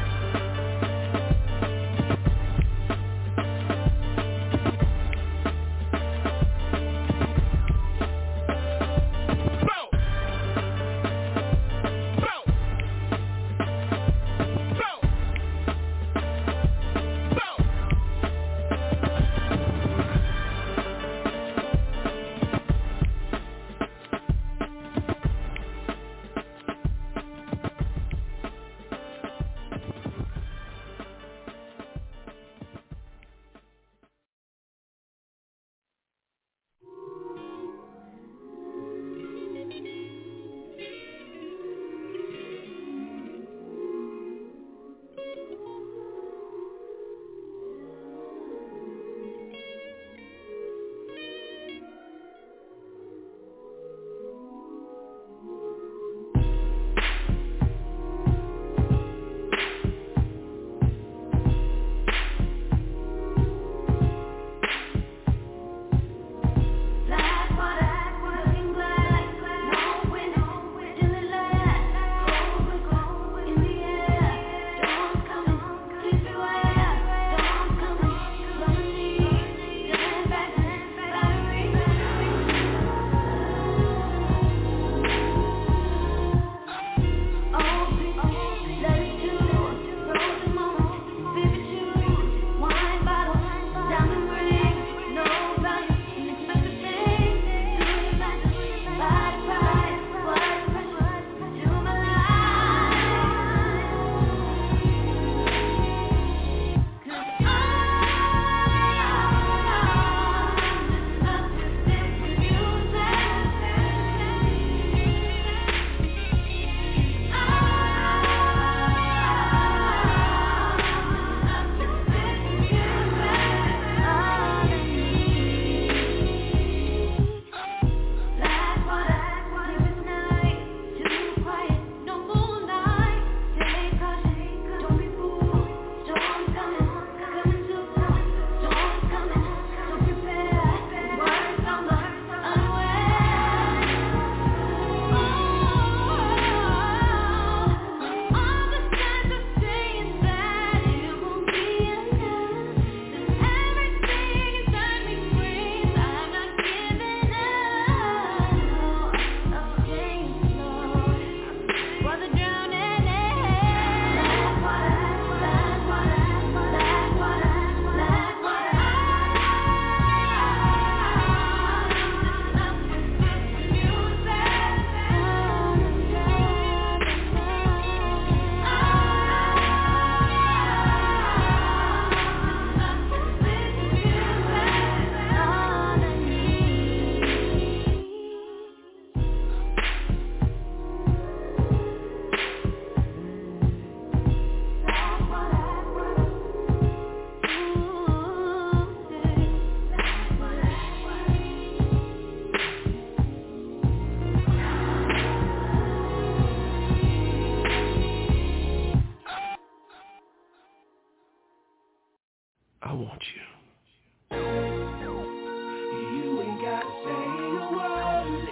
I want you. You ain't gotta say a word.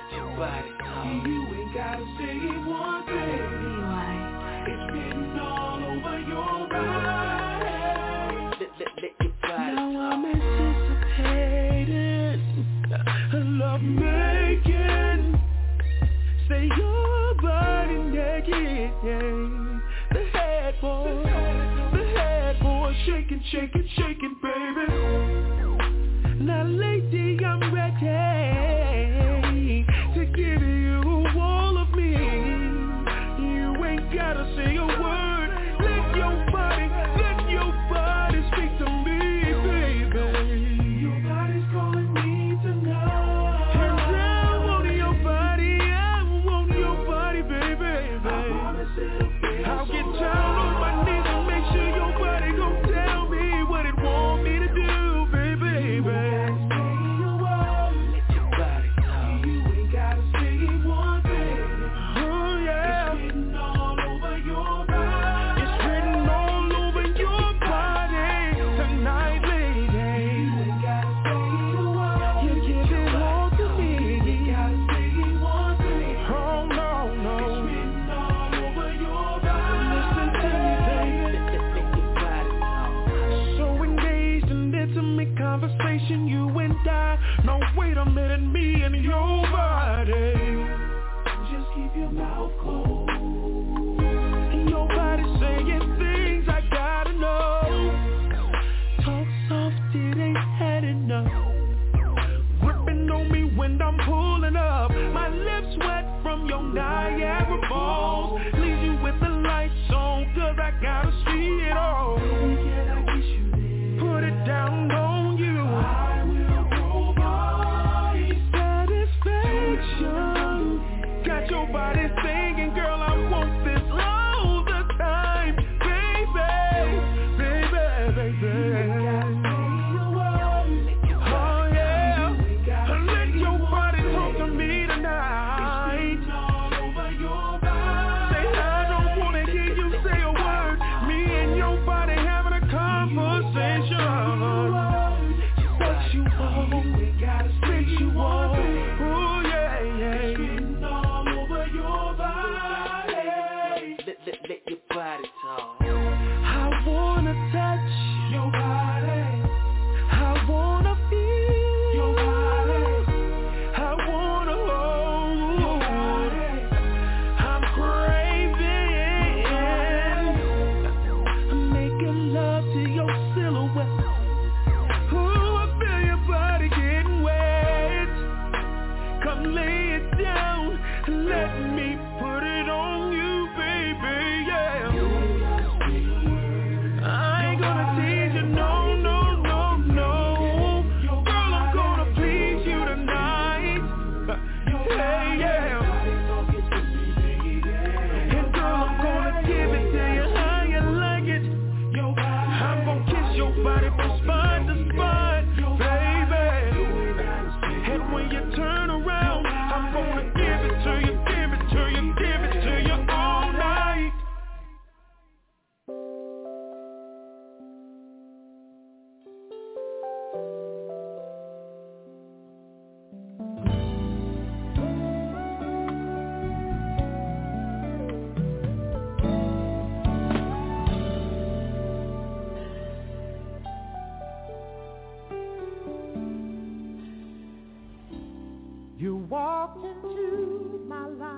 again, yeah. The head boy, shaking, shaking, shaking, baby. Now, lady, I'm ready to give you all of me. You ain't gotta say a word. Let your body speak to me, baby. Your body's calling me tonight. And I want your body, baby. I'll get down on my knees and make sure your body gon' tell me what it want me to do, baby. You and I, no wait a minute, me and your body. Just keep your mouth closed. Your body saying things I gotta know. Talk soft, it ain't had enough. Gripping on me when I'm pulling up. My lips wet from your Niagara Falls. Leave you with the lights on, cause I gotta see it all. Put it down on you. Got your body singing, girl, I want this all the time, baby. Oh yeah, let your body talk to me tonight. Say I don't wanna hear you say a word. Me and your body having a conversation. What you want? Oh yeah. Let your body talk. I wanna touch your body. I wanna feel your body. I wanna hold your body. I'm craving. I'm making love to your silhouette. Ooh, I feel your body getting wet. Come lay it down and let me put it on you, baby, yeah. I ain't gonna tease you, no. Girl, I'm gonna please you tonight. Hey, yeah. And girl, I'm gonna give it to you how you like it. I'm gonna kiss your body from spine to spine, baby. And when you turn around, I'm gonna give it to you all night. You walked into my life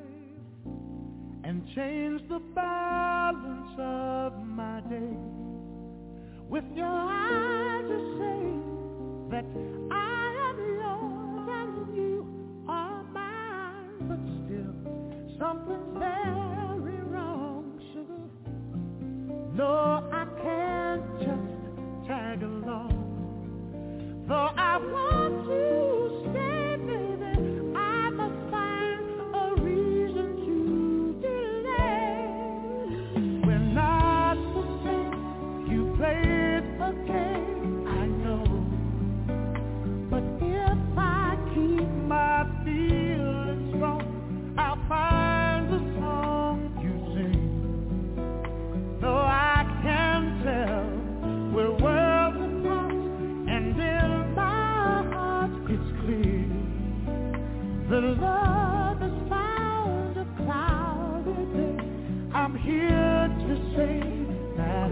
and changed the balance of my day. With your eyes you say that I am yours and you are mine. But still, something's very wrong, sugar. No, I can't just tag along. Though I want to stay, I must find a reason to delay. We're not the same. You played a game, I know. But if I keep my feelings strong, I'll find the song you sing. Though I can tell we're worlds apart, and in my heart it's clear. The love has found a cloudy day. I'm here to say that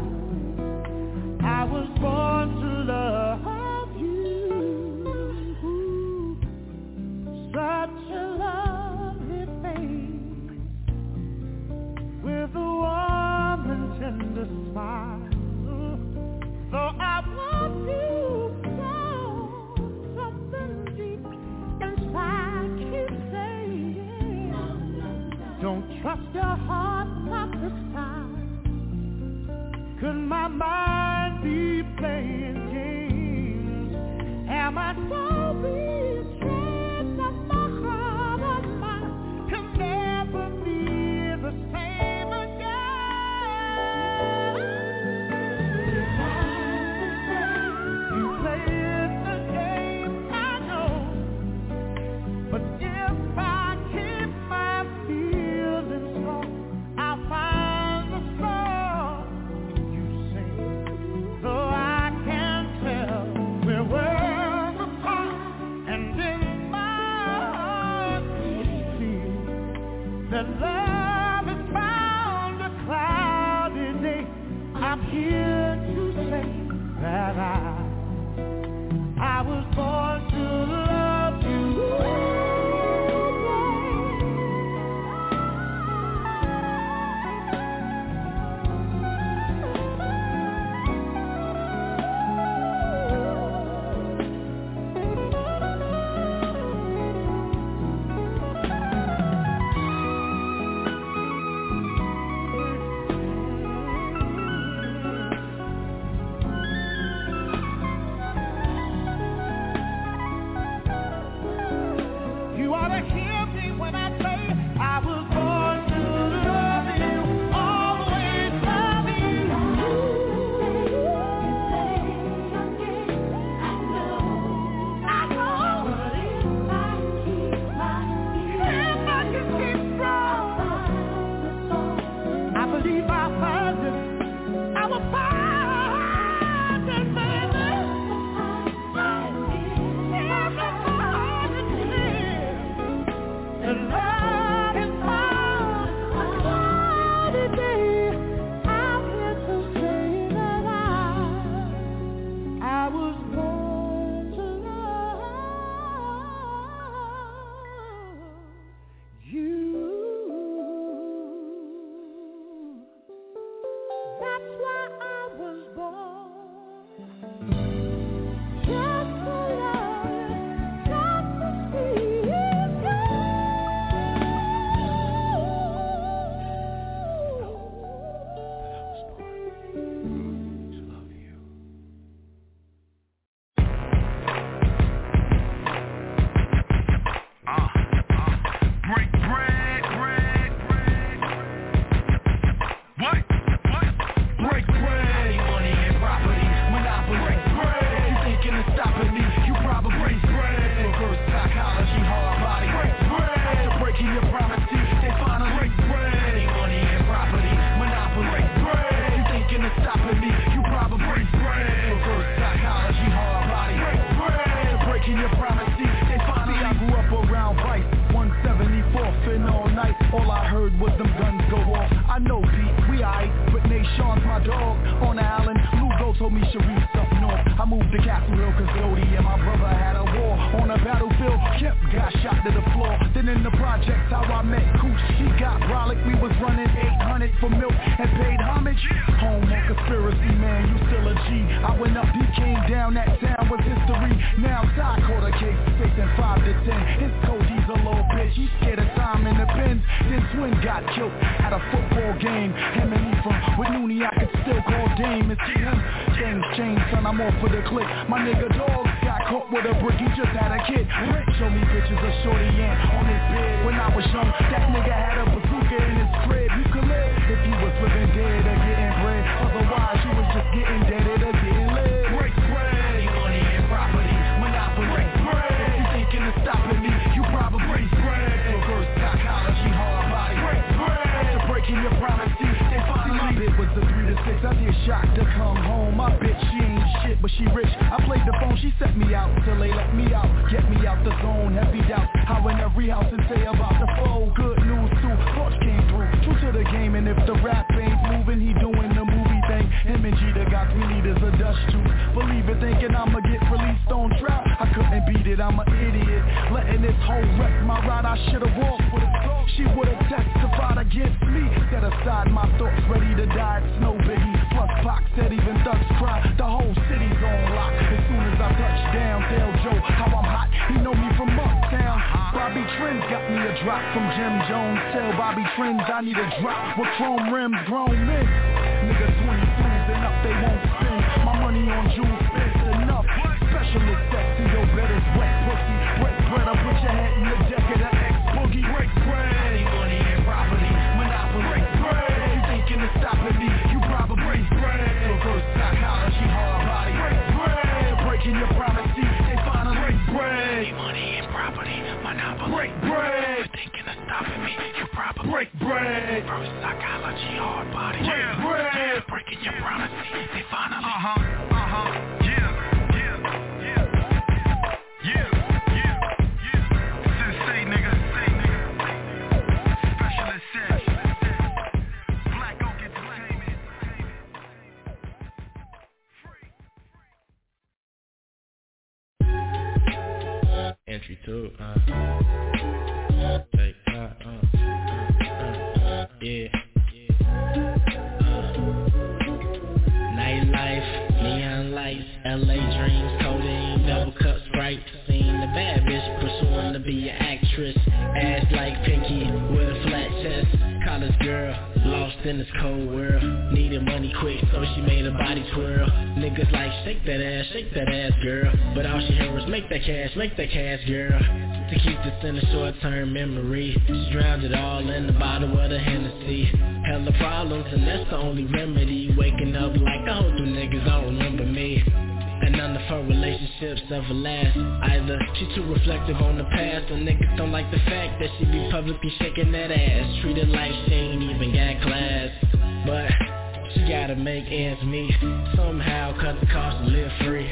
I was born to love you. Such a lovely face. Must your heart not this time? Could my mind be playing games? Am I so betrayed that my heart of mine can never be the same again? You played the game, I know, but if I keep my feelings strong, I'll find the song you sing. Though I can't tell, we're worlds apart, and in my heart we feel that love has found a cloudy day. I'm here to say that I was born to love you. You ought to hear me when I say I was born to love you, always love you. I know, but if I can keep strong, I believe I'll find it. I will find it, baby. And love is found a cloudy day. I'm here to say that I was born to love you. That's why I was born. Just to love you, just to see you. Break bread. What? Break bread. You money and property, monopoly. Break bread. You thinking of stopping me? You probably break bread. Reverse psychology, hard body. Break bread. After breaking your promise, they finally break bread. You money and property, monopoly. Break bread. You thinking of stopping me? You probably break bread. Reverse psychology, hard body. Break bread. After breaking your promise, they finally. I grew up around Vice, 174th and all night. All I heard was them guns go off. I know Pete, we aight, but Nashawn's my dog. On the island, Lugo told me Sharice up north. I moved to Castle Hill cause Dodie and my brother had a war. On the battlefield, Kip got shot to the floor. Then in the projects, how I met Cooch. She got brolic, we was running 800 for milk and paid homage. Home on conspiracy, man, you still a G. I went up, he came down, that town was history. Now Ty caught a case, facing 5 to 10. His Cody's a little bitch, he's scared of time in the pens. Then Twin got killed at a football game. Him and Ephraim, with Noonie I could still call Dame. It's him, things changed, son, I'm off for the click. My nigga Dog got caught with a brick, he just had a kid. Rick showed me pictures of Shorty Ant on his bed. When I was young, that nigga had a bazooka in his crib. You could live if he was living dead or getting bread. Otherwise, you was just getting deaded or getting lit. Break bread. You money and property, monopoly. Break bread. If you thinking of stopping me, you probably break bread. Reverse psychology, hard body. Break bread. After breaking your promise, they finally. My bid was a 3 to 6. I get shocked to come home. My bitch, she ain't shit, but she rich. I played the phone, she set me out till they let me out. Get me out the zone, heavy doubt. How in every house and say about the foe. Good news too, thoughts came through. True to the game, and if the rap ain't moving, he doing the movie thing. Him and Jeter got 3 liters of dust juice. Believe it, thinking I'ma get released on trap. I couldn't beat it, I'm an idiot. Letting this whole wreck my ride, I should've walked with it. She would've testified against me. Set aside my thoughts, ready to die. It's no biggie. Plus Pac said even thugs cry. The whole city's on lock. As soon as I touch down, tell Joe how I'm hot. He know me from uptown. Bobby Trends got me a drop from Jim Jones. Tell Bobby Trends I need a drop with chrome rims, grown men. Niggas 22s and up, they won't spend. My money on jewels spent enough. Specialist sex in your bed is wet pussy. Wet bread, I'll put your head in the deck of the X-Boogie. Break bread, money and property, monopoly. Break bread, you thinking of stopping me, you probably break bread. Reverse psychology, hard body. Break bread, breaking your privacy, they finally break bread. Money and property, monopoly. Break bread, you thinking of stopping me, you probably break bread. Reverse psychology, hard body. Break bread, breaking your privacy, they finally. Entry two, take nightlife, neon lights, LA dreams, codeine, double cup Sprite. Seen the bad bitch pursuing to be an actress. Ass like Pinky with a flat chest. College girl, lost in this cold world. Needed money quick, so she made her body twirl. Niggas like, shake that ass, girl. But all she heard was, make that cash, girl. To keep this in a short-term memory, she drowned it all in the bottle of the Hennessy. Hella problems, and that's the only remedy. Waking up like, I hope them niggas don't remember me. And none of her relationships ever last. Either she too reflective on the past, or niggas don't like the fact that she be publicly shaking that ass. Treated like she ain't even got class. But she gotta make ends meet somehow, cut the cost to live free.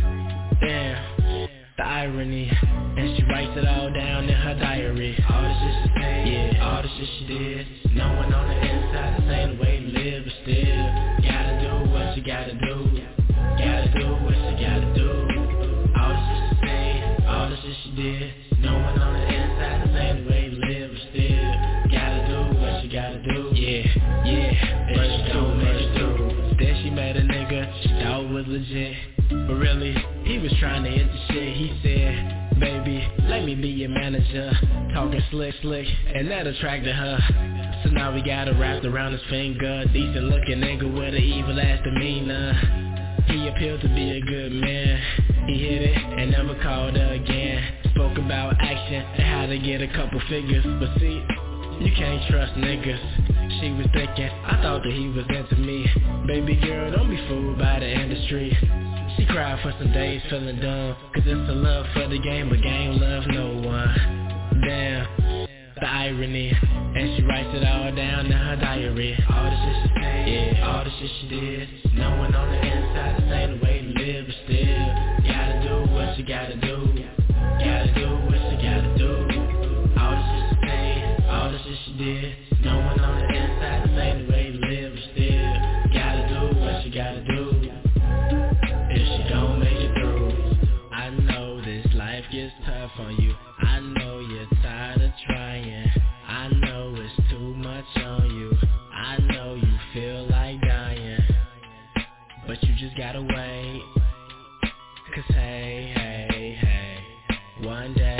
Damn, the irony. And she writes it all down in her diary. All the shit she said, yeah, all the shit she did. Knowing on the inside this ain't the way to live, but still gotta do what you gotta do. Gotta do what you gotta do. All the shit she said, all the shit she did. Knowing on the inside this ain't the way to live, but still gotta do what you gotta do. Yeah, but she don't make it through. Then she met a nigga she thought was legit, but really, he was trying to hit the shit. He said, baby, let me be your manager. Talking slick, and that attracted her. So now we got her wrapped around his finger. Decent looking nigga with an evil ass demeanor. He appeared to be a good man. He hit it and never called her again. Spoke about action and how to get a couple figures. But see, you can't trust niggas. She was thinking, I thought that he was into me. Baby girl, don't be fooled by the industry. She cried for some days feeling dumb, cause it's a love for the game, but game love no one. Damn, the irony. And she writes it all down in her diary. All the shit she said, yeah, all the shit she did. Knowing on the inside this ain't the way to live, but still gotta do what you gotta do. Gotta do what you gotta do. All the shit she said, all the shit she did. Knowing on the inside this ain't the way to live, but still gotta do what you gotta do. If she don't make it through, I know this life gets tough on you. I know you're tired of trying. I know it's too much on you. I know you feel like dying, but you just gotta wait. Cause hey, one day.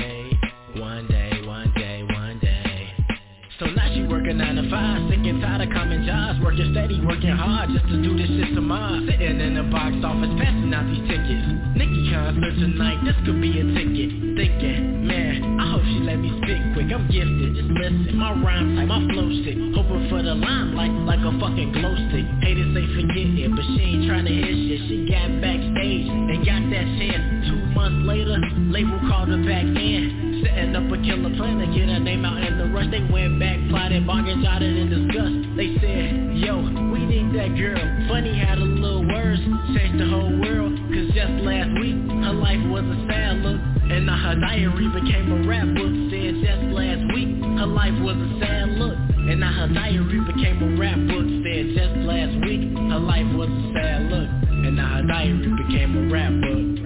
So now she working 9 to 5, sick and tired of common jobs, working steady, working hard just to do this shit some more. Sitting in the box office, passing out these tickets. Nicki concert tonight, this could be a ticket. Thinking, man, I hope she let me spit quick. I'm gifted, just listen, my rhyme tight, my flow sick. Hoping for the limelight like a fucking glow stick. Haters say forget it, but she ain't trying to hear shit. She got backstage and got that chance. 2 months later, label called her back in. Setting up a killer plan to get her name out in the rush. They went back, plotted, bargained, jotted, and discussed. They said, yo, we need that girl. Funny how the little words changed the whole world. Cause just last week, her life was a sad look. And now her diary became a rap book. Said just last week, her life was a sad look. And now her diary became a rap book. Said just last week, her life was a sad look. And now her diary became a rap book.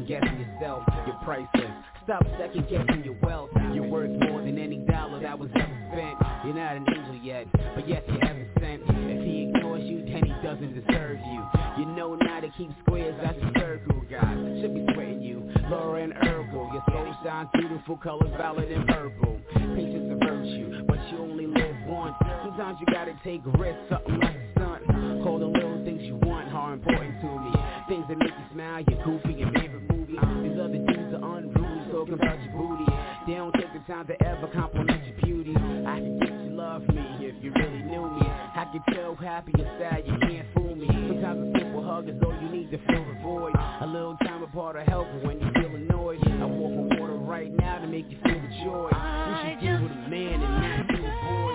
second guessing yourself. You're priceless. Stop second guessing your wealth. You're worth more than any dollar that was ever spent. You're not an angel yet, but yes, you haven't sent. If he ignores you, then he doesn't deserve you. You know now to keep squares, that's a circle, guys. Should be sweating you, Laura and Urkel. Your soul shines beautiful colors, violet and purple. Patience a virtue, but you only live once. Sometimes you gotta take risks, something like a stunt. All the little things you want are important to me. Things that make you smile, your goofy, your favorite movie. These other dudes are unruly, talking about your booty. They don't take the time to ever compliment your beauty. I can get you love me if you really knew me. I can tell happy or sad, you can't fool me. Sometimes a simple hug is all you need to fill the void. A little time apart will help when you feel annoyed. I walk on water right now to make you feel the joy. You should deal with a man and not do a boy.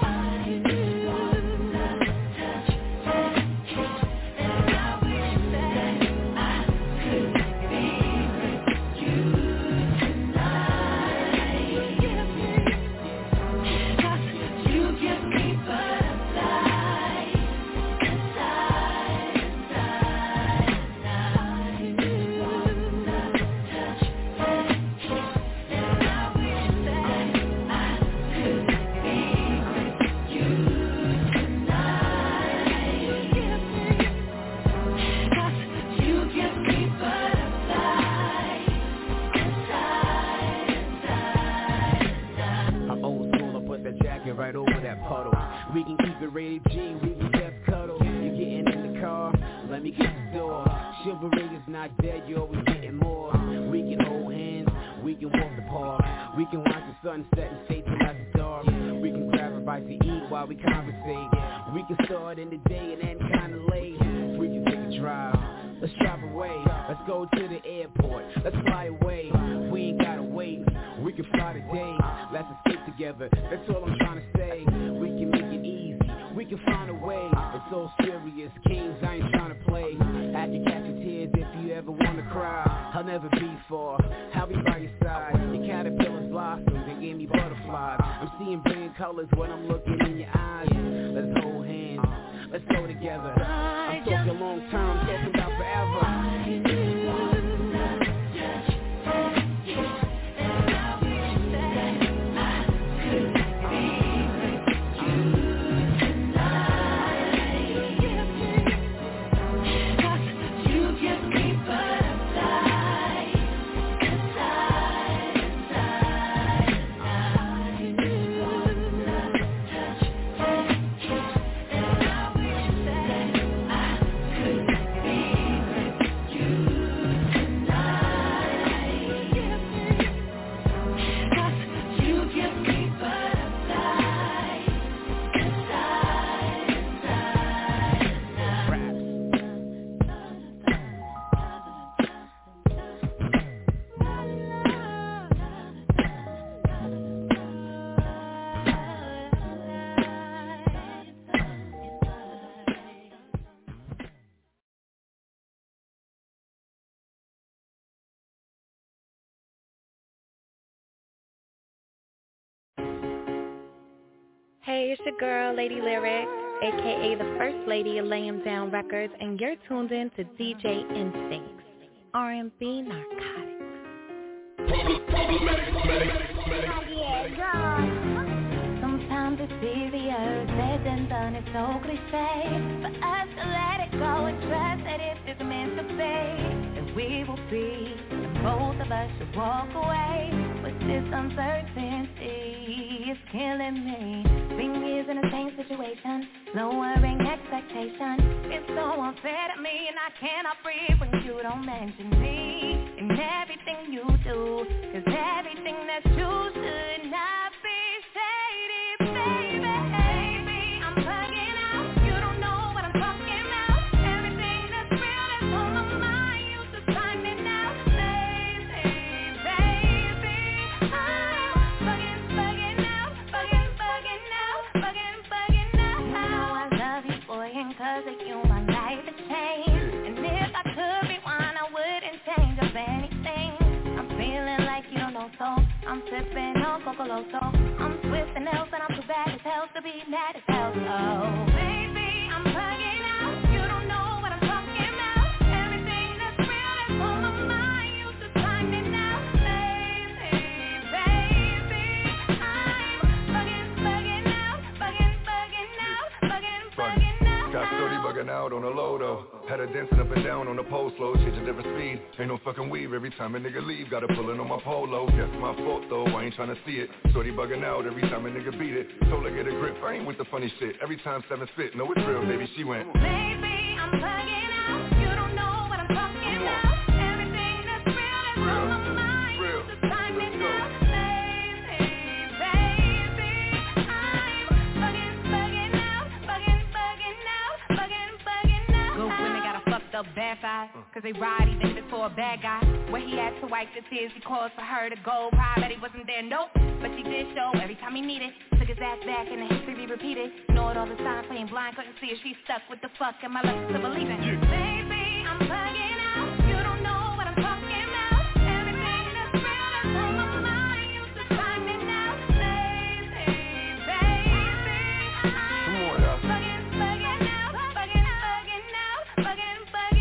Right over that puddle. We can keep it rated G, we can just cuddle. You're getting in the car, let me get the door. Chivalry is not dead, you're always getting more. We can hold hands, we can walk the park. We can watch the sunset and stay till after dark. We can grab a bite to eat while we conversate. We can start in the day and end kinda late. We can take a drive, let's drive away. Let's go to the airport, let's fly away. We ain't gotta wait, we can fly today. Let's escape together, that's all I'm trying to say. We can make it easy, we can find a way. It's so serious, kings, I ain't trying to play. I can catch your tears if you ever wanna cry. I'll never be far, I'll be by your side. Your caterpillars blossom, they gave me butterflies. I'm seeing brilliant colors when I'm looking in your eyes. Let's hold hands, let's go together. I'm talking long term, talking about forever. Hey, it's your girl, Lady Lyric, a.k.a. the First Lady of Laying Down Records, and you're tuned in to DJ Instincts, R&B Narcotics. Sometimes it's easier said than done, it's so cliche for us to let it go and trust that it is meant to be, that we will be, and both of us should walk away. But this uncertainty is killing me. Being years in the same situation, lowering expectation. It's so unfair to me, and I cannot breathe when you don't mention me in everything you do. 'Cause everything that you should not be shady, baby. Baby, I'm bugging out. You don't know what I'm talking about. Everything that's real that's on my mind. You should find me now, baby. I'm bugging out, bugging out. You know I love you, boy, and 'cause of you my life has changed. And if I could rewind, I wouldn't change of anything. I'm feeling like you don't know, so I'm sipping on Coca Loso. I'm twisting else and I'm too bad as hell to be mad as hell. Oh, baby, I'm bugging out. You don't know what I'm talking about. Everything that's real that's on my mind. You should her dancing up and down on the pole slow, changing different speed. Ain't no fucking weave every time a nigga leave. Gotta pull in on my polo. Guess my fault though, I ain't tryna see it. Shorty bugging out every time a nigga beat it. Told her get a grip, I ain't with the funny shit. Every time 7 spit, know it's real, baby, she went. Baby, I'm bugging out. You don't know what I'm talking about. Everything that's real is on my mind. The time is now. Up bad side, cause they ride even if it's for a bad guy. Where he had to wipe the tears, he calls for her to go. Pride that he wasn't there, nope, but she did show every time he needed. Took his ass back and the history repeated. Ignored all the signs, playing blind, couldn't see if she stuck with the fuck. And my luck to believe in. Baby, I'm bugging out. You don't know what I'm talking about. Everything that's real is on my mind. Use the time and now. Lazy, baby, I'm bugging out, bugging out, bugging.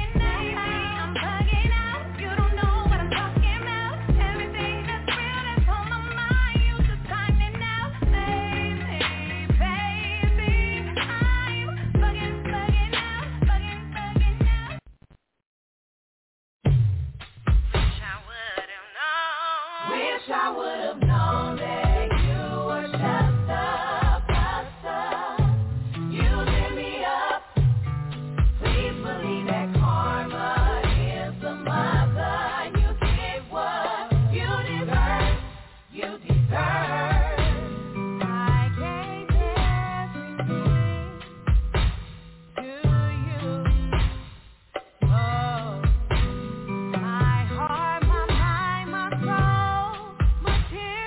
I would have known that you were just a buster. You lit me up. Please believe that karma is the mother. You get what you deserve. You deserve. I gave everything to you. Oh, my heart, my mind, my soul.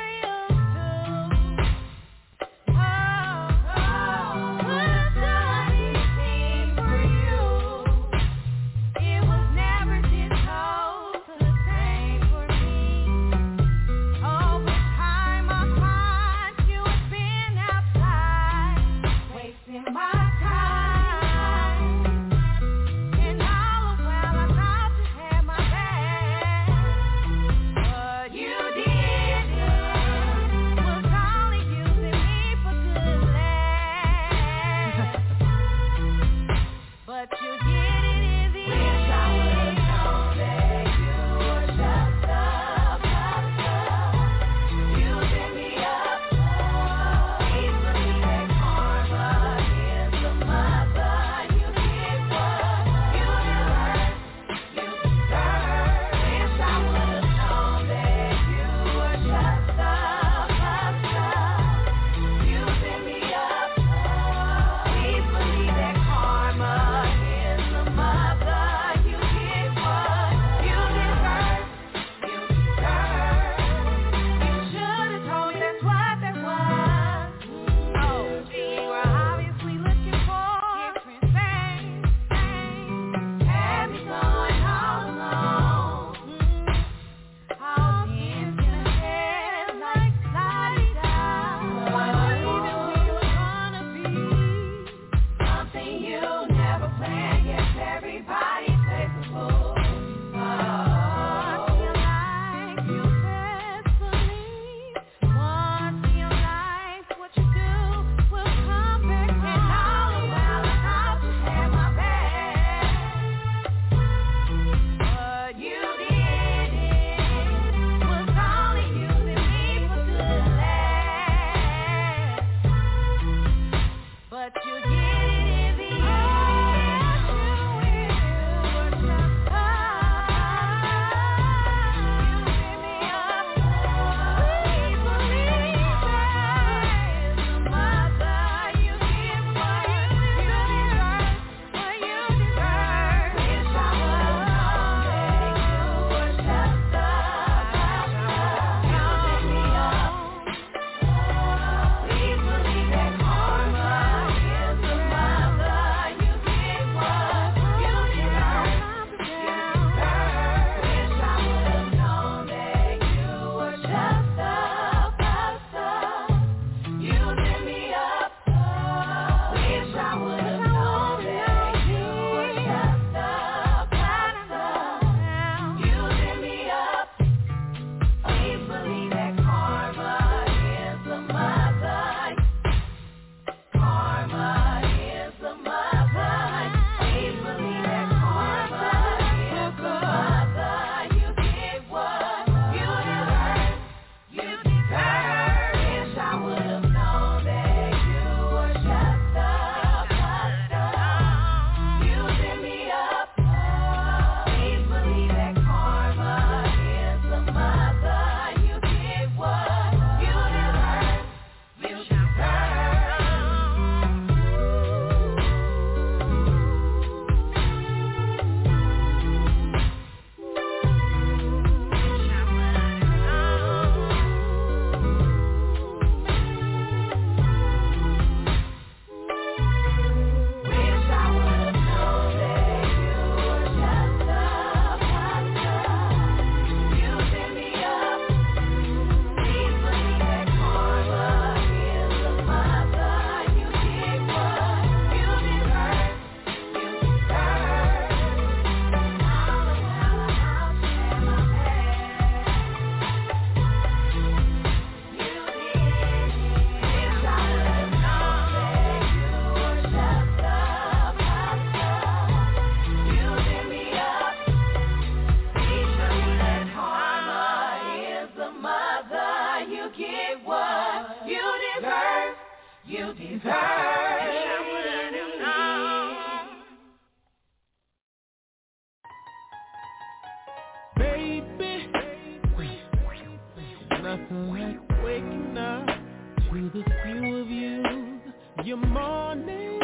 nothing like waking up to the view of you, your morning.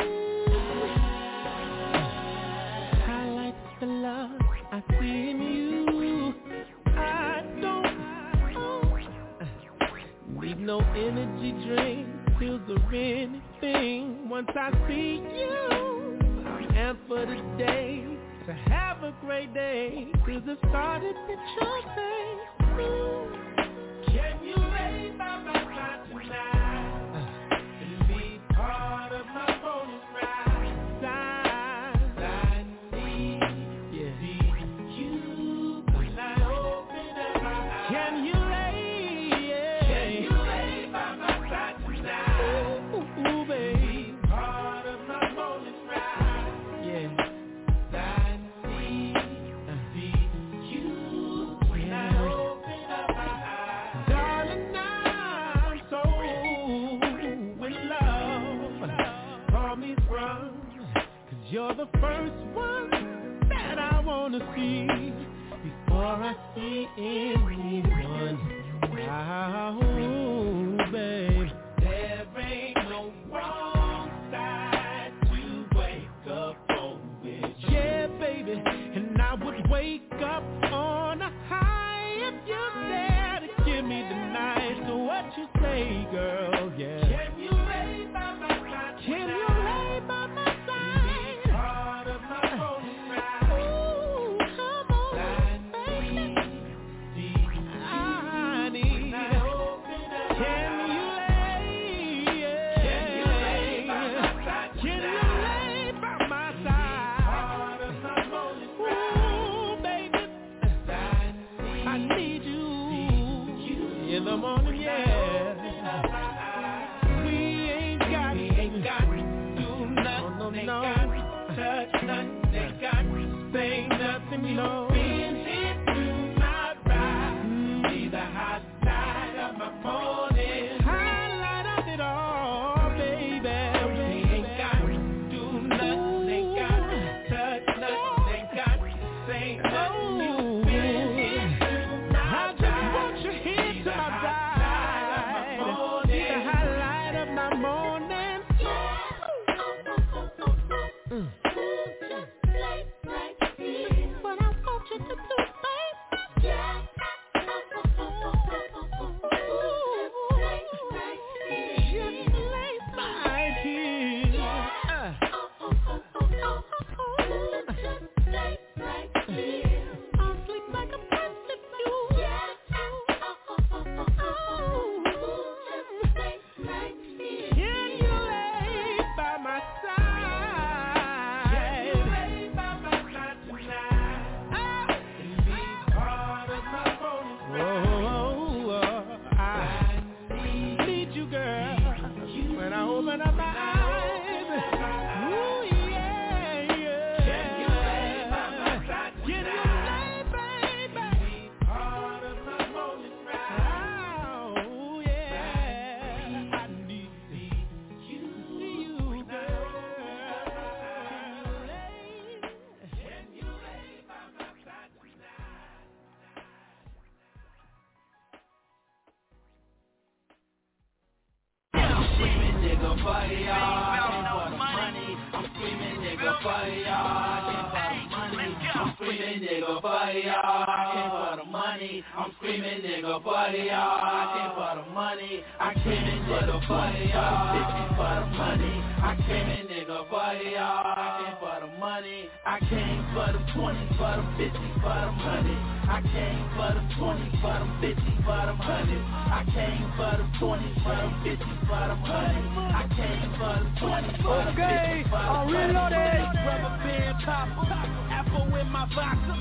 Highlights the love I see in you. I don't need no energy drink, pills or anything. Once I see you, and for the day, to have a great day, 'cause it started with your face. Can you lay by my side tonight and be part of my morning ride? I need you when I open up my eyes. Can you lay by my side tonight? Ooh, baby, be part of my morning ride. Yeah. You're the first one that I wanna see before I see anyone. Oh, babe, there ain't no wrong side to wake up on with. Yeah, baby, and I would wake up on a high if you're there to give me the night. So what you say, girl? Yeah. Can you lay by my side? Can you lay by my side? In the morning, yeah. We ain't got to do nothing, no. Touch nothing, ain't got to say nothing, no. Being here to my ride, be the highlight of my morning. Highlight of it all, baby. We ain't got to do nothing, ain't got to touch nothing, ain't got to say nothing. I'm screaming nigga for y'all. I came for the money. I came in nigga for y'all. I came for the money. I came in nigga for y'all. I came for the money. I came for the 20, for the 50, for the money. I came for the 20, for the 50, for the money. I came for the 20, for the 50, for the money. I came for the 20, for the 50, for the money. Rubber band top, apple in my vodka.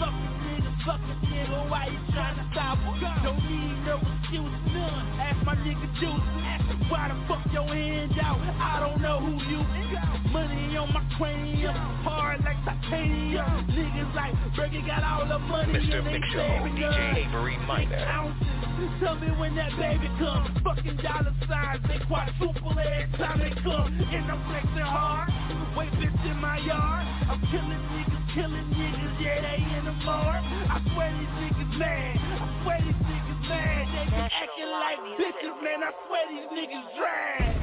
Fucking nigga, why you tryna stop? Don't need no excuse, none. Ask my nigga Juice, ask him why the fuck your hand out. I don't know who you. Money on my cranium, hard like titanium. Niggas like Bergie got all the money. Mr. Mixo, DJ Avery Minor. Tell me when that baby comes. Fucking dollar signs, they quadruple every time they come. And I'm flexing hard. Wait, bitch, in my yard. I'm killing niggas, yeah, they in the morgue. I swear these niggas mad. They be acting like bitches, man. I swear these niggas drag.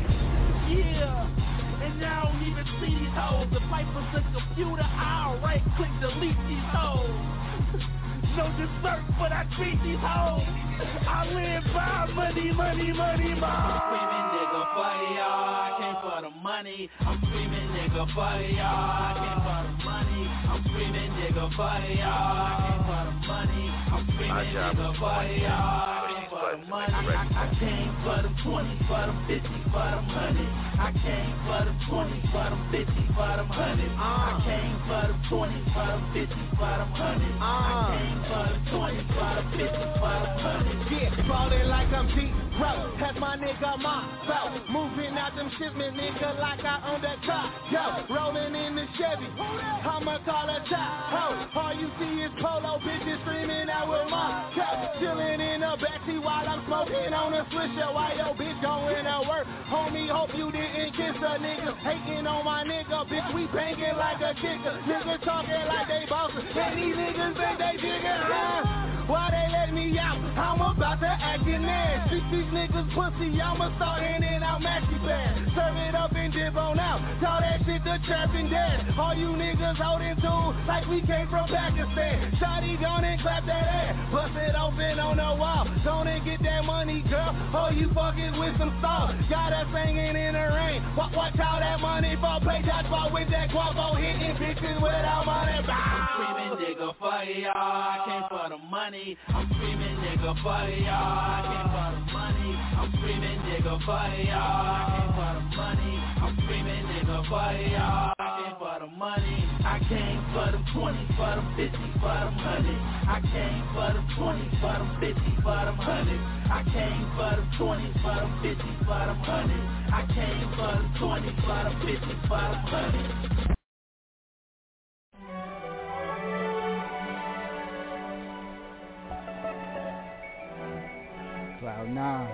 Yeah, and I don't even see these hoes. The Piper's a computer, I'll right click delete these hoes. No dessert, but I treat these hoes. I live by money, more. I'm screaming nigga for y'all, I came for the money. I'm screaming nigga for y'all, I came for the money. I'm screaming nigga for y'all, I came for the money. I'm screaming nigga for y'all, I came for the money. I came for them 20, for them 50, for them 100. I came for them 20, for them 50, for them 100. I came for them 20, for them 50, for them 100. I came for them 20, for them 50, for them 100. Yeah, ballin' like I'm G-Bro. That's my nigga, my bro. Moving out them shipment, nigga, like I own that car. Yo, rolling in the Chevy. I'ma call a top. Ho, all you see is polo bitches screaming out with my cup. Chillin' in the backseat while I'm smoking on a swisher. While your bitch going to work. Homie, hope you didn't kiss a nigga. Hating on my nigga, bitch, we banging like a kicker. Niggas talking like they bosses. And these niggas think they bigger, why they let me out? I'm about to act in there. Treat these niggas pussy, I'ma start handing out maxi pads. Serve it up and dip on out. Call that shit the trapping dead. All you niggas holding tools like we came from Pakistan. Shawty gone and clap that ass. Bust it open on the wall. Gone and get that money, girl. Oh, you fucking with some salt. Got us singing in the rain. Watch how that money fall. Play dodgeball with that guapo. Hitting bitches without money. I'm screaming nigga for y'all, I came for the money. I'm screaming nigga for y'all, I came for the money. I'm screaming nigga for y'all, I came for the money. I'm screaming nigga for y'all, I came for the money. I came for them 20, for them 50, for them 100. I came for them 20, for them 50, for them 100. I came for them 20, for them 50, for them 100. I came for them 20, for them 50, for them 100. Cloud 9.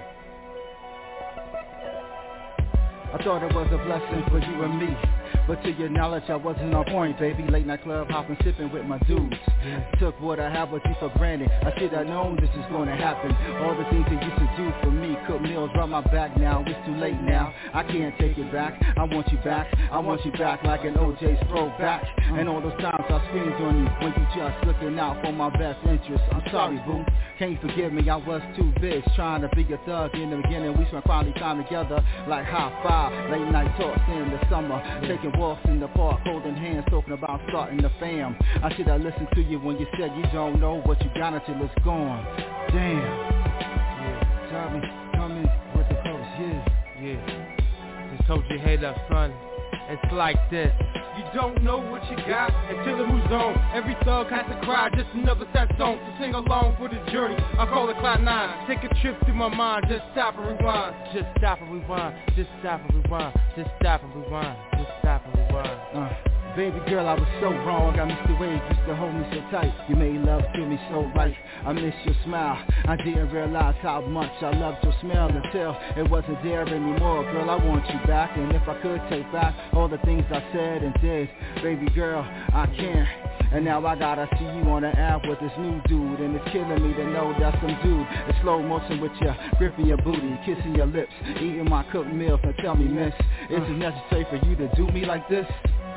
I thought it was a blessing for you and me, but to your knowledge I wasn't on point, baby. Late night club hopping, sipping with my dudes. Took what I have with you for granted. I should have known this is going to happen. All the things you used to do for me, cook meals, rub my back now. It's too late now, I can't take it back. I want you back, I want you back like an OJ's throwback. And all those times I screamed on you when you just looking out for my best interest. I'm sorry, boo, can't you forgive me? I was too big, trying to be a thug in the beginning. We spent quality time together like high five. Late night talks in the summer, taking walks in the park, holding hands, talking about starting the fam. I should have listened to you when you said you don't know what you got until it's gone. Damn. Yeah, Tommy, coming with the coast, yeah. Just hold your head up, son. It's like this. You don't know what you got until it moves on. Every thug has to cry, just another sad song. So sing along for the journey, I call it Cloud 9. Take a trip through my mind, just stop and rewind. Just stop and rewind, just stop and rewind. Just stop and rewind, just stop and rewind. Baby girl, I was so wrong. I missed the way you used to hold me so tight. You made love to me so right. I miss your smile. I didn't realize how much I loved your smell until it wasn't there anymore. Girl, I want you back, and if I could take back all the things I said and did, baby girl, I can't. And now I gotta see you on the app with this new dude, and it's killing me to know that's some dude. It's slow motion with you, gripping your booty, kissing your lips, eating my cooked meals. Now tell me, miss, is it necessary for you to do me like this?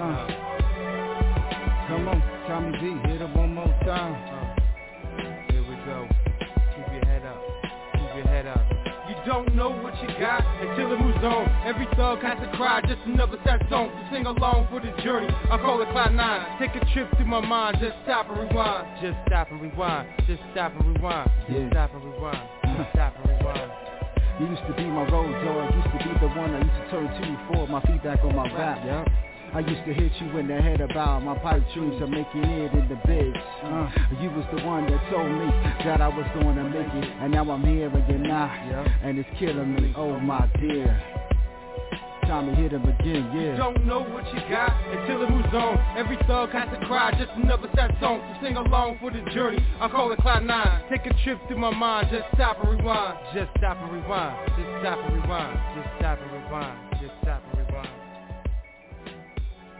Come on, Tommy D, hit it one more time. Here we go. Keep your head up. Keep your head up. You don't know what you got until it moves on. Every thug has to cry, just another sad song. So sing along for the journey, I call it Cloud 9. Take a trip through my mind, just stop and rewind. Just stop and rewind. Just stop and rewind. Just stop and rewind. Just stop and rewind. You used to be my road dog, used to be the one I used to turn to for my feedback on my rap, yeah. I used to hit you in the head about my pipe dreams of making it in the bigs. You was the one that told me that I was going to make it, and now I'm here and you're not, and it's killing me, oh my dear. Time to hit him again, yeah. You don't know what you got until it moves on. Every thug has to cry, just another sad song. So sing along for the journey, I call it Cloud 9. Take a trip through my mind, just stop and rewind. Just stop and rewind. Just stop and rewind. Just stop and rewind. Just stop and rewind.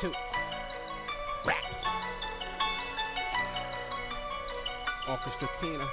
2. Rap. Orchestra Tina.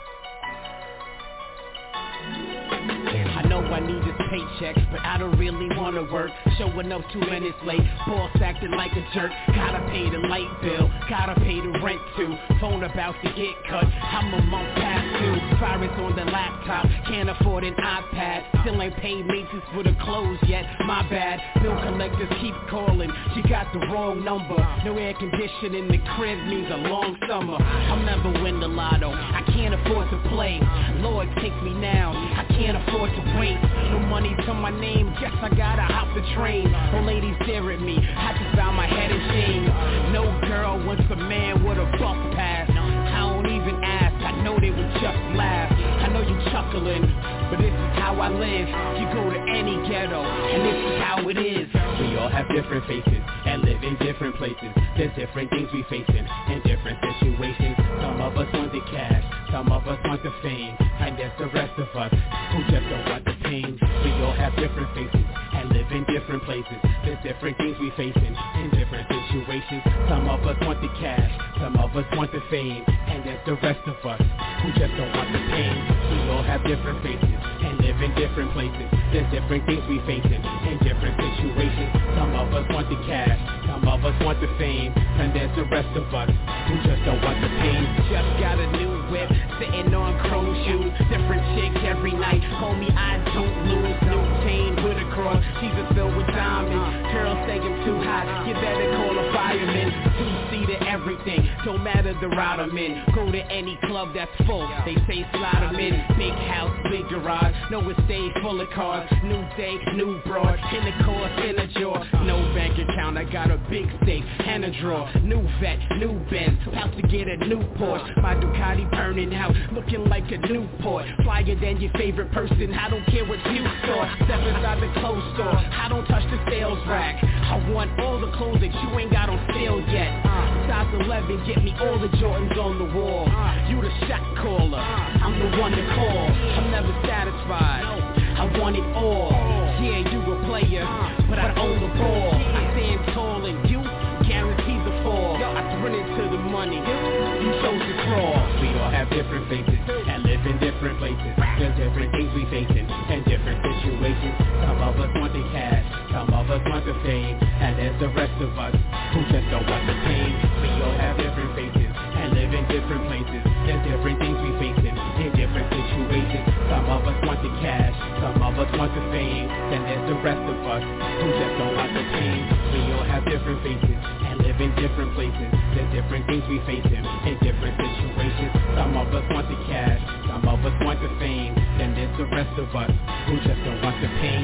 I know I need this paycheck, but I don't really wanna work. Showing up 2 minutes late, boss acting like a jerk. Gotta pay the light bill, gotta pay the rent too. Phone about to get cut, I'm a month past due. Virus on the laptop, can't afford an iPad. Still ain't paid maintenance for the clothes yet, my bad. Bill collectors keep calling, she got the wrong number. No air conditioning in the crib means a long summer. I'll never win the lotto, I can't afford to play. Lord take me now, I can't afford to wait. No money to my name, guess I gotta hop the train. Old ladies stare at me, I just bow my head in shame. No girl wants a man with a bus pass. I don't even ask, I know they would just laugh. I know you chuckling, but this is how I live. You go to any ghetto, and this is how it is. We all have different faces, and live in different places. There's different things we facing, in different situations. Some of us want the cash, some of us want the fame, and there's the rest of us who just don't want the pain. We all have different faces, and live in different places. There's different things we facing, in different situations. Some of us want the cash, some of us want the fame, and there's the rest of us who just don't want the pain. We all have different faces, and live in different places. There's different things we facing, in different situations. Some of us want the cash, some of us want the fame, and there's the rest of us who just don't want the pain. Just got a new whip, sitting on chrome shoes. Different chicks every night, homie, I don't lose. New chain with a cross, she's a filled with diamonds. Girls say I'm too hot, you better call a fireman. 2-seater everything, don't matter the route I'm in. Go to any club that's full, they say slide them in. Big house, big garage, no it stays full of cars. New day, new broad, in the course, in a jaw. No bank account, I got a big safe and a drawer. New vet, new Benz, about to get a new Porsche. My Ducati burning out, looking like a Newport. Flyer than your favorite person, I don't care what you saw. Step inside the clothes store, I don't touch the sales rack. I want all the clothes that you ain't got on sale yet. Size 11, get me all the Jordans on the wall. You the shot caller, I'm the one to call. I'm never satisfied, I want it all. Yeah, you a player, but I own the ball. I stand tall and you guaranteed the fall. I run into the money, you chose to crawl. We all have different faces and live in different places. There's different things we facing and different situations. Some of us want the cash, some of us want the fame, and there's the rest of us who just don't want the pain. We all have different faces and live in different places. There's different things we facing in different situations. Some of us want the cash, some of us want the fame, then there's the rest of us who just don't want the pain. We all have different faces and live in different places. There's different things we facing in different situations. Some of us want the cash, some of us want the fame, then there's the rest of us who just don't want the pain.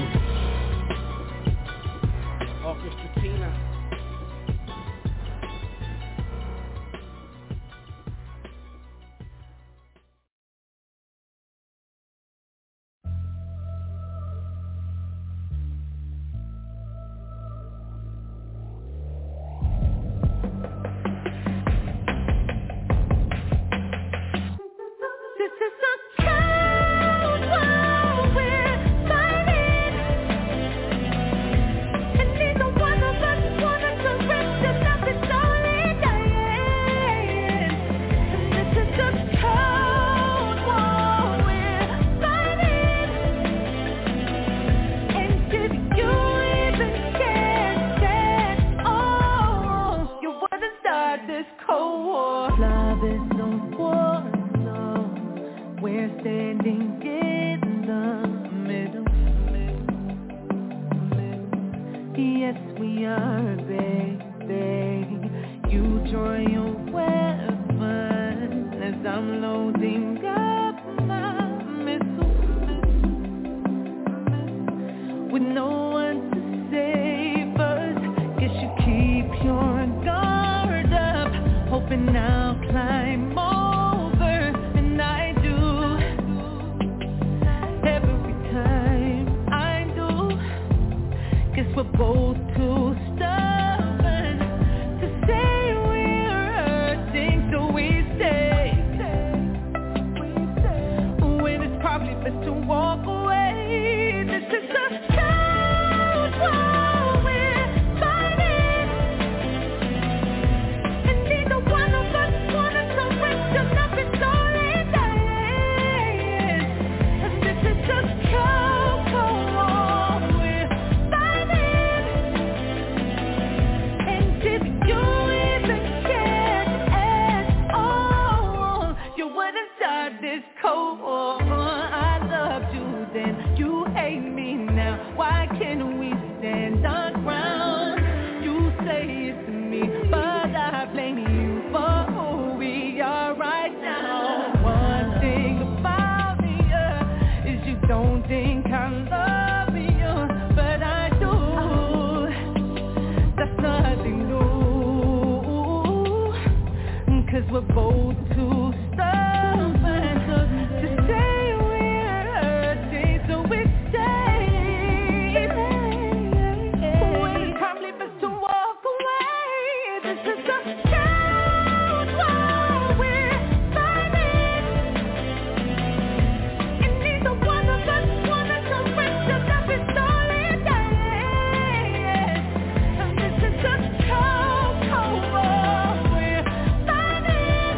Orchestra Tina. This is the code, we're fighting. And there's no one to save us. Guess we're both too stubborn to say we're hurting, so we stay. When it's probably best to walk away. This is the code, we're fighting. And there's no one to save us. Guess we're both too stubborn to say we're hurting, so we stay. why can't we stand our ground? You say it's me, but I blame you for who we are right now. One thing about me is you don't think I love you, but I do. That's nothing new, 'cause we're both too stubborn to say we're hurting, so we stay. When time leaves us to walk away, this is the count while we're fighting. And neither one of us wanna surrender, love is all it takes. And this is the count while we're fighting.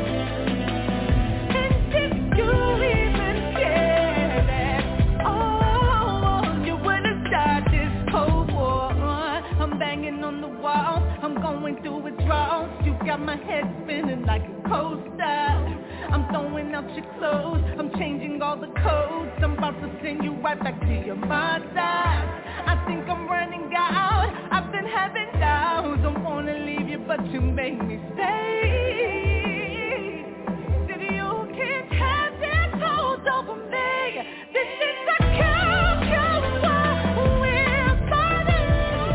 And if you even care that, oh, you would've started this Cold War. I'm banging on the wall, I'm going through withdrawals. You got my head spinning like a coaster. I'm throwing out your clothes, I'm changing all the codes. I'm about to send you right back to your mother. I think I'm running out, I've been having doubts. Don't wanna leave you, but you make me stay. Said you can't have this hold over me. This is the count while we're fighting.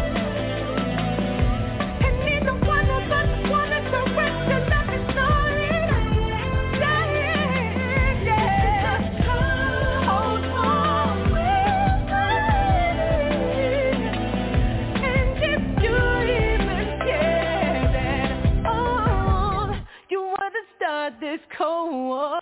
And neither one of us wanna surrender, love is all it takes. Yeah. Hold on, we're fighting. And if you even care that, oh, you wanna start this Cold War.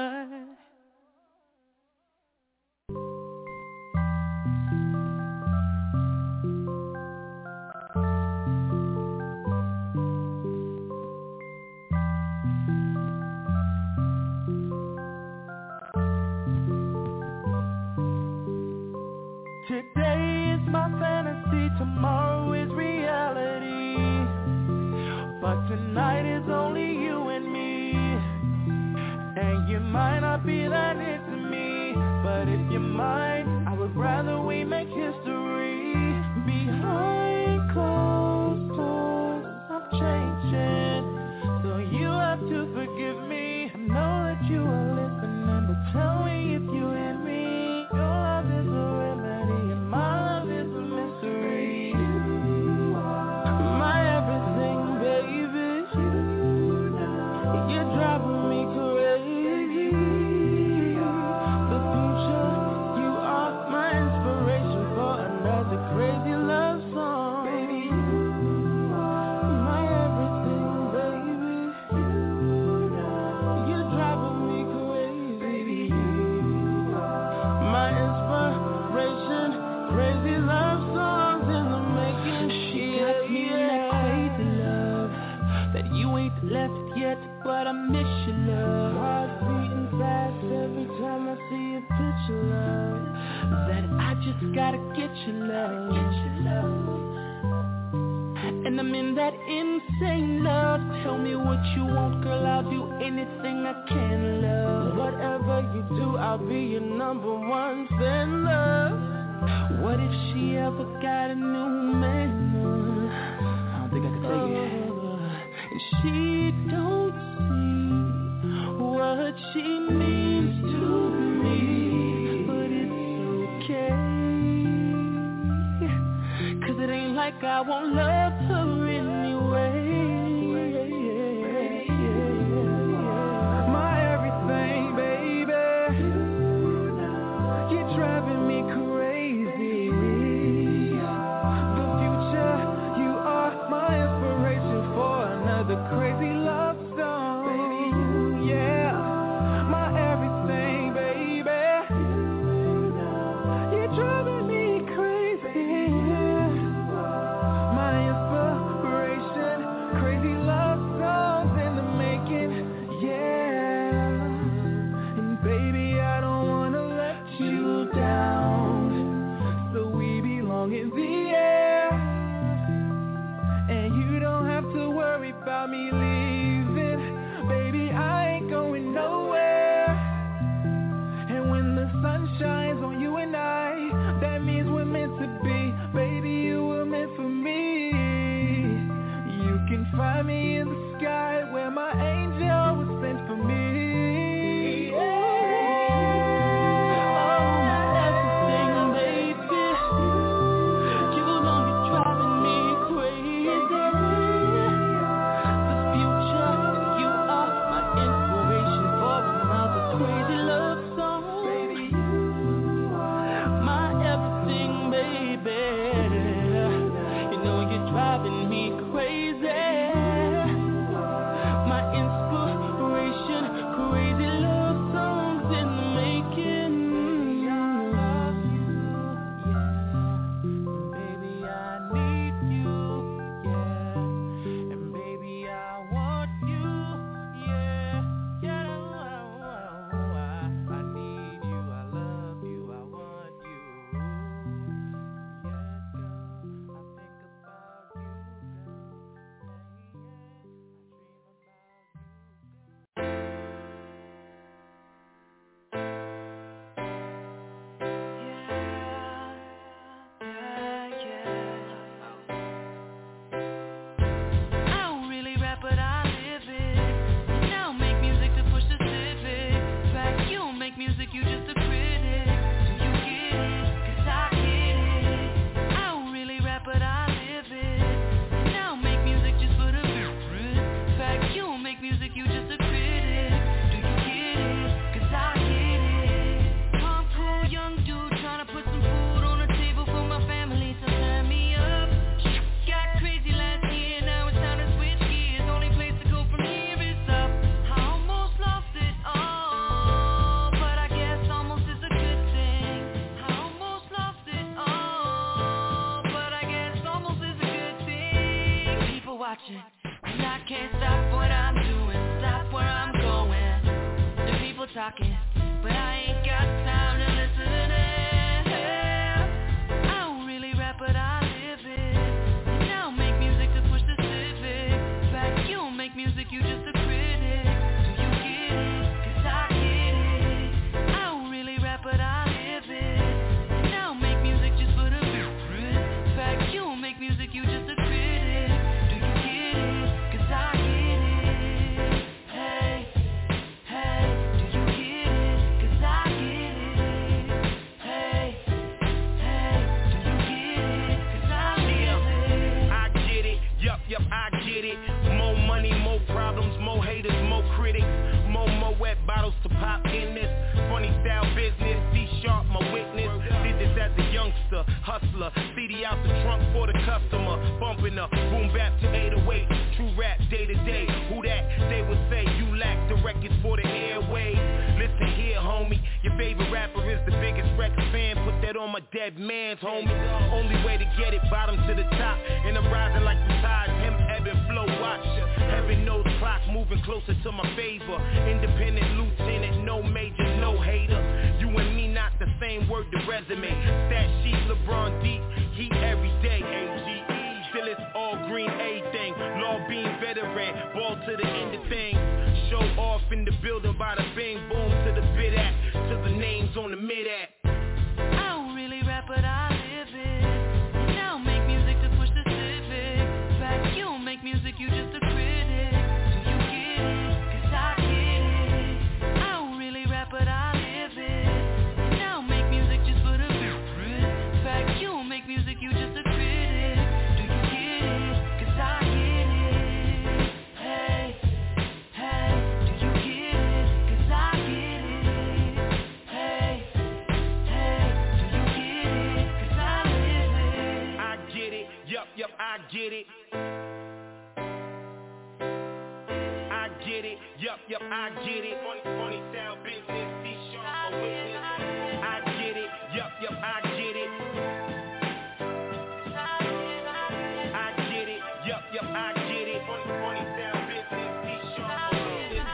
Today is my fantasy, tomorrow is reality. But tonight is only you and me. And you might not be that into me, but if you're mine, I would rather we make history. Behind closed doors, I'm changing, so you have to forgive me. I know that you are listening, but tell me if you hear me. Your love is a remedy, and my love is a mystery. You are my everything, baby. You're driving me crazy. The future, you are my inspiration for another crazy love song. Baby, you are my everything, baby. You're driving me crazy. Baby, you are my inspiration, crazy love songs in the making. She got me in that crazy love that you ain't left yet, but I miss your love. Heart beating fast every time I see a picture, love. That I just gotta get your love. And I'm in that insane love. Tell me what you want, girl, I'll do anything I can, love. Whatever you do, I'll be your number one fan, love. What if she ever got a new man? I don't think I can take it. And she don't see what she means to me, but it's okay, 'cause it ain't like I won't love her anyway. My everything, baby. You're driving me crazy. The future, you are my inspiration for another crazy love song. Yeah, my everything, baby. You're driving me crazy. My inspiration. watching. And I can't stop what I'm doing, stop where I'm going. The people talking, but I ain't got time to listen to them. I don't really rap, but I live it. And I don't make music to push the civic. In fact, you don't make music, you just a critic. Do you get it? 'Cause I get it. I don't really rap, but I live it. And I don't make music just for the victory. In fact, you don't make music, you just a critic. Do you get it? 'Cause I get it. Hey, hey, do you get it? 'Cause I get it. Hey, hey, do you get it? 'Cause I live it. I get it, yup, I get it. More money, more problems, more haters, more critics. More wet bottles to pop in this funny style business. C-sharp, my witness. Did this as a youngster, hustler. CD out the trunk for the customer. Bumping up, boom bap to 808. True rap, day to day. Who that? They would say you lack the records for the airwaves. Listen here, homie. Your favorite rapper is the biggest record fan. Put that on my dead man's, homie. Only way to get it, bottom to the top. And I'm rising like the tides. Him ebb and flow, watch. Heaven knows clock moving closer to my favor. Independent lieutenant, no major, no hater. You and me not the same, word to resume. Stat sheet, LeBron deep, heat every day. AGE, still it's all green, A-thing. Law being veteran, ball to the end of things. Show off in the building by the bing boom to the bid act, to the names on the mid act. I don't really rap, but I live it. And I don't make music to push the civic. In fact, you don't make music, you just a critic. Do you get it? 'Cause I get it. I don't really rap, but I live it. And I don't make music just for the victory. In fact, you don't make music, you just a critic. Do you get it? 'Cause I get it. Hey, hey, do you get it? 'Cause I get it. Hey, hey, do you get it? 'Cause I live it. I get it, yup, I get it. I get it, yup, I get it. Funny style business, C-sharp, my witness. I get it, yup, I get it. I get it, yup, I get it. Funny style business, C-sharp, my witness.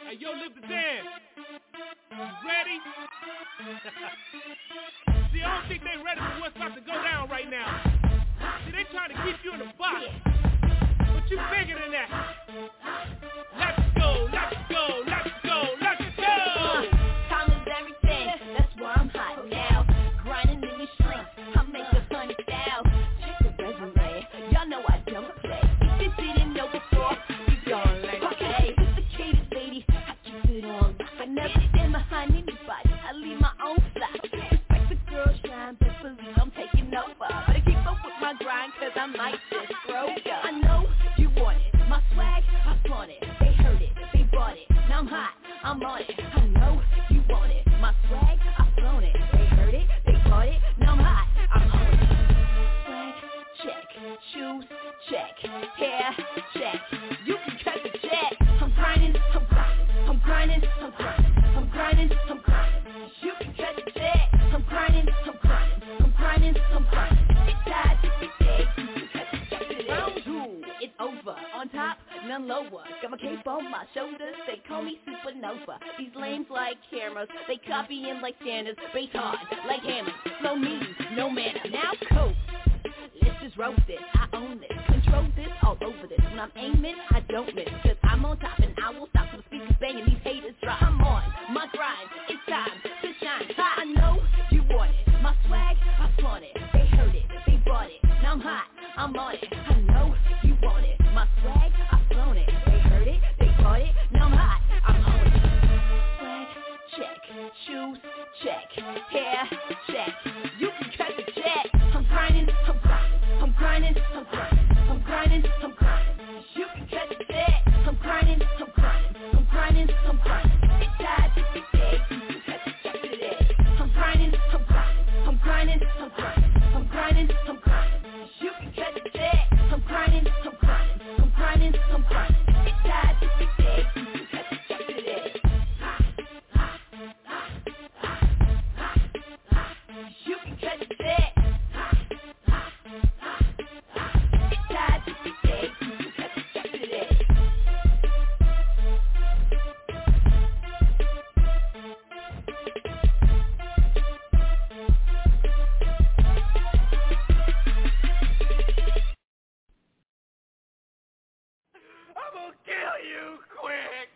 Hey, yo, live the dance. You ready? See, I don't think they ready for what's about to go down right now. See, they trying to keep you in a box. But you bigger than that. Let's go, let's go, let's go, let's go. Time is everything. That's why I'm hot now. Grinding in these streets. I make a funny style. Check the resume. Y'all know I don't play. If you didn't know before, you don't like okay. Sophisticated lady, I keep it on. I never stand behind anybody. I leave my own fly. Respect the girl shine, but believe I'm taking over. Better keep up with my grind, cause I might just throw ya. I know you want it. My swag, I flaunt it. They heard it, they bought it. Now I'm hot, I'm on it. I know you want it. My swag, I flown it. They heard it, they bought it. Now I'm hot, I'm on it. Swag, check. Shoes, check. Hair, check. You can cut the check. I'm grinding, I'm grinding. I'm grinding, I'm grinding. I'm grinding, I'm grinding. You can cut the check. I'm grinding, I'm grinding. I'm grinding, I'm grinding. It's time to be dead. You can cut the check today. Round two, it's over. On top, none lower. Got my cape on my shoulders. They call me Supernova. These lames like cameras. They copying like standards. Bass hard like hammers. Flow mean, no manner. Now cope. Let's just roast it. I own this. Control this all over this. When I'm aiming, I don't miss. Cause I'm on top and I won't stop till the speakers banging. These haters drop. I'm on my grind. It's time to shine. I know you want it. My swag, I flaunt it. They heard it. They bought it. Now I'm hot. I'm on it. I know you want it. My swag, I flown it. They heard it. They bought it. Now I'm hot. I'm on it. Swag, check. Shoes, check. Hair, check. You can cut the check. I'm grinding. I'm grinding. I'm grinding. I'm grinding. I'm grinding. I'm grinding. You can cut the check. I'm grinding. I'm grinding. I'm grinding. I'm grinding. It's time to be dead. You can cut the check today. I'm grinding. I'm grinding. I'm grinding. I'm grinding. I'm grinding. I'm grinding. You can cut the check. I'm grinding. I'm grinding. I'm grinding. I'm grinding. It's time to be dead. You can cut the check today. You can cut the check. It's time to be dead. You can cut the check today. I'm gonna kill you quick.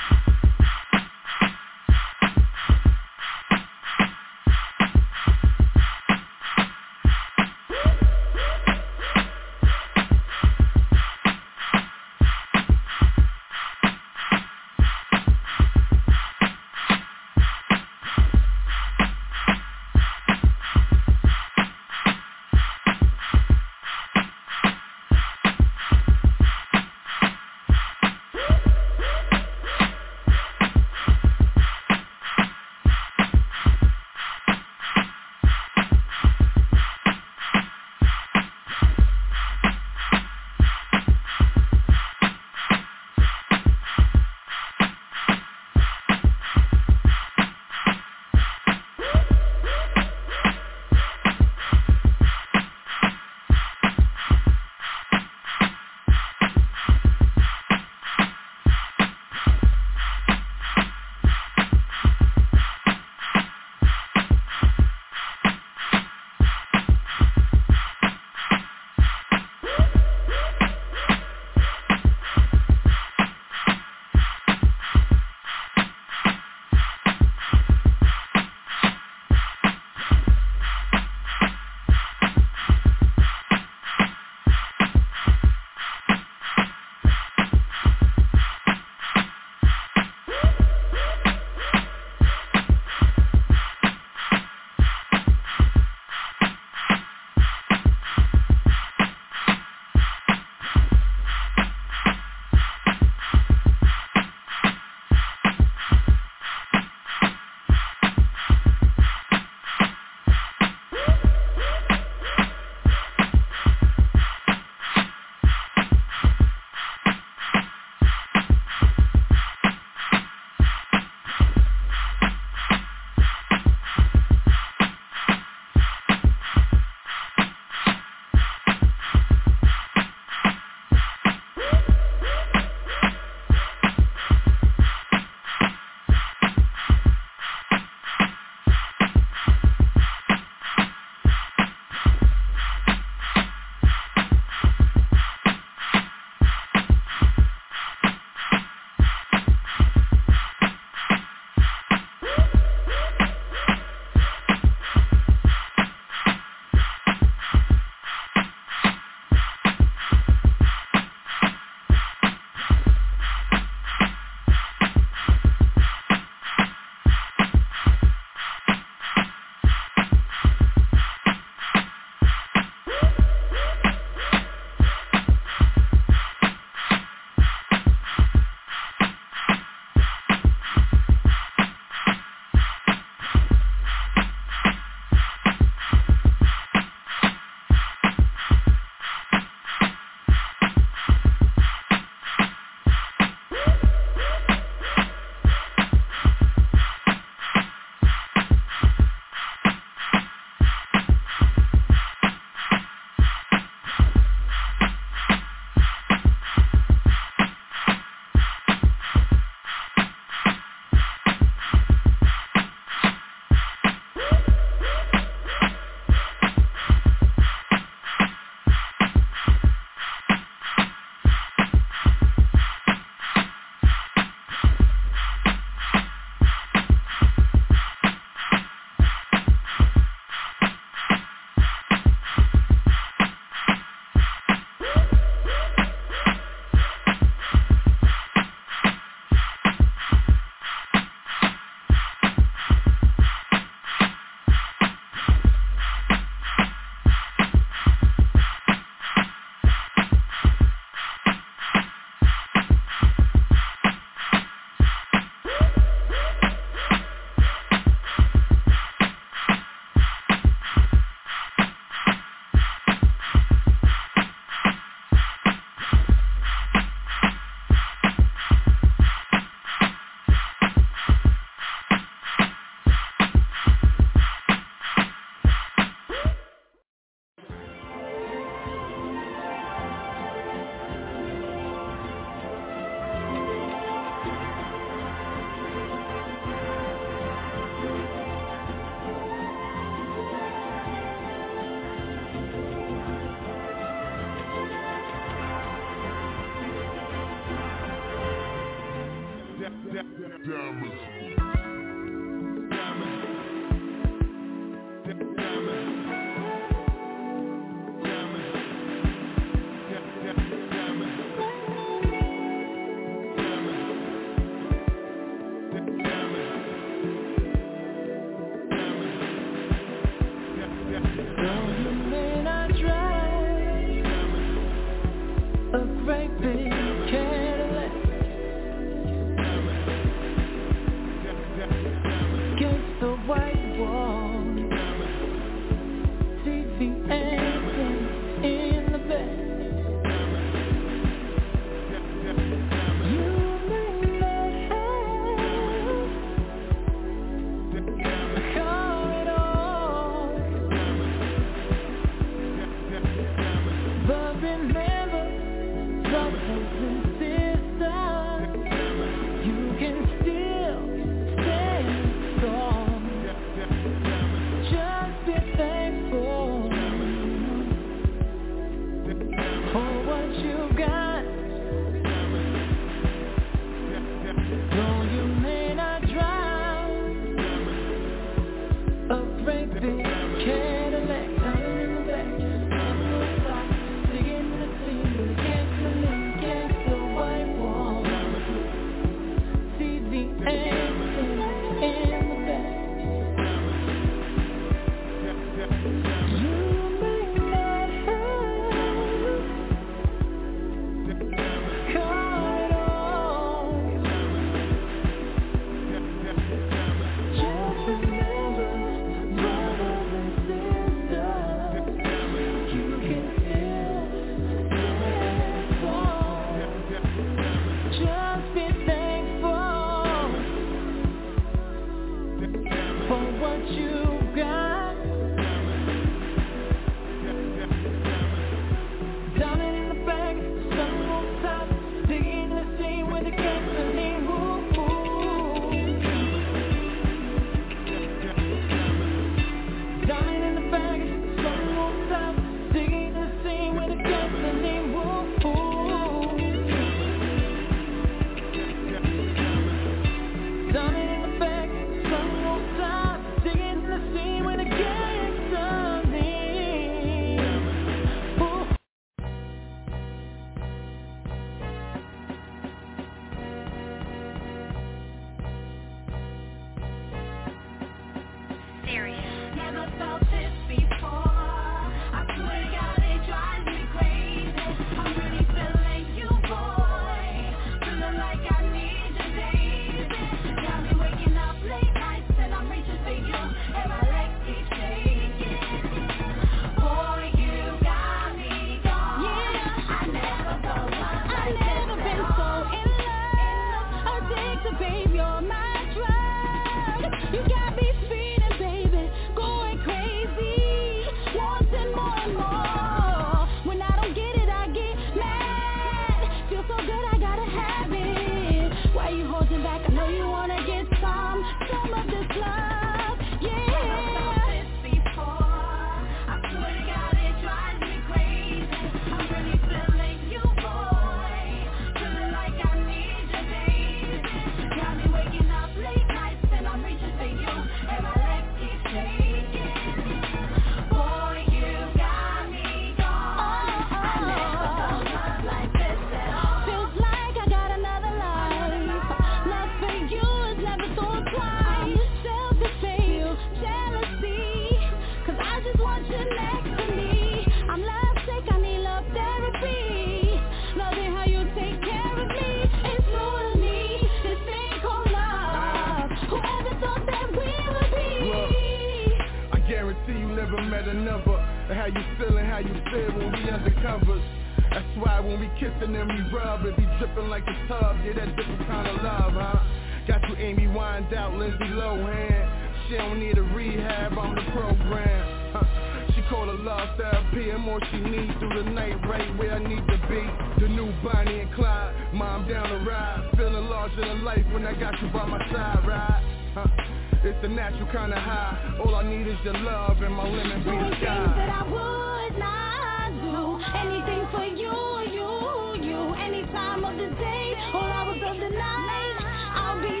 How you feeling, how you feel when we undercovers. That's why when we kissing and we rub, it be dripping like a tub. Yeah, that different kind of love, huh? Got you Amy Wind out, Lindsay Lohan. She don't need a rehab, I'm the program, huh? She call it love therapy and more she needs through the night, right where I need to be. The new Bonnie and Clyde, mom down the ride. Feeling larger than life when I got you by my side, right? Huh? It's the natural kind of high. All I need is your love and my lemon green sky. Things that I would not do. Anything for you. Any time of the day or hours of the night. I'll be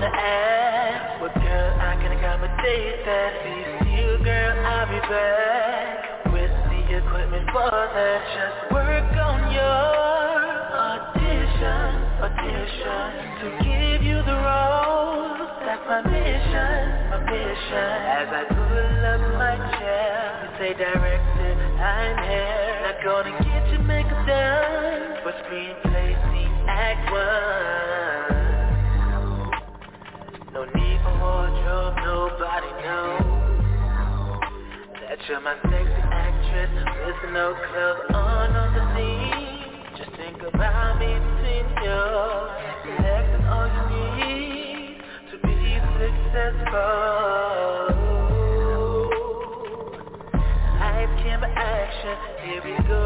wanna ask, but girl, I can accommodate that. Be still, girl, I'll be back with the equipment for that. Just work on your audition to give you the role. That's my mission. As I pull up my chair, you say director, I'm here. Not gonna get your makeup done, but screenplay, scene, act one. No need for wardrobe, nobody knows that you're my sexy actress with no clothes on the scene. Just think about me between your legs and all you need to be successful. Life camera action, here we go.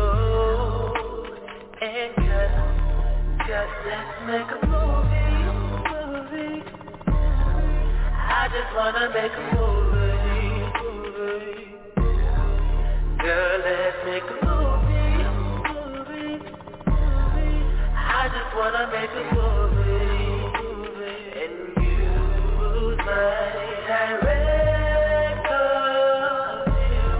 And cut, let's make a movie. I just wanna make a movie. Girl, let's make a movie. I just wanna make a movie. And use my director view.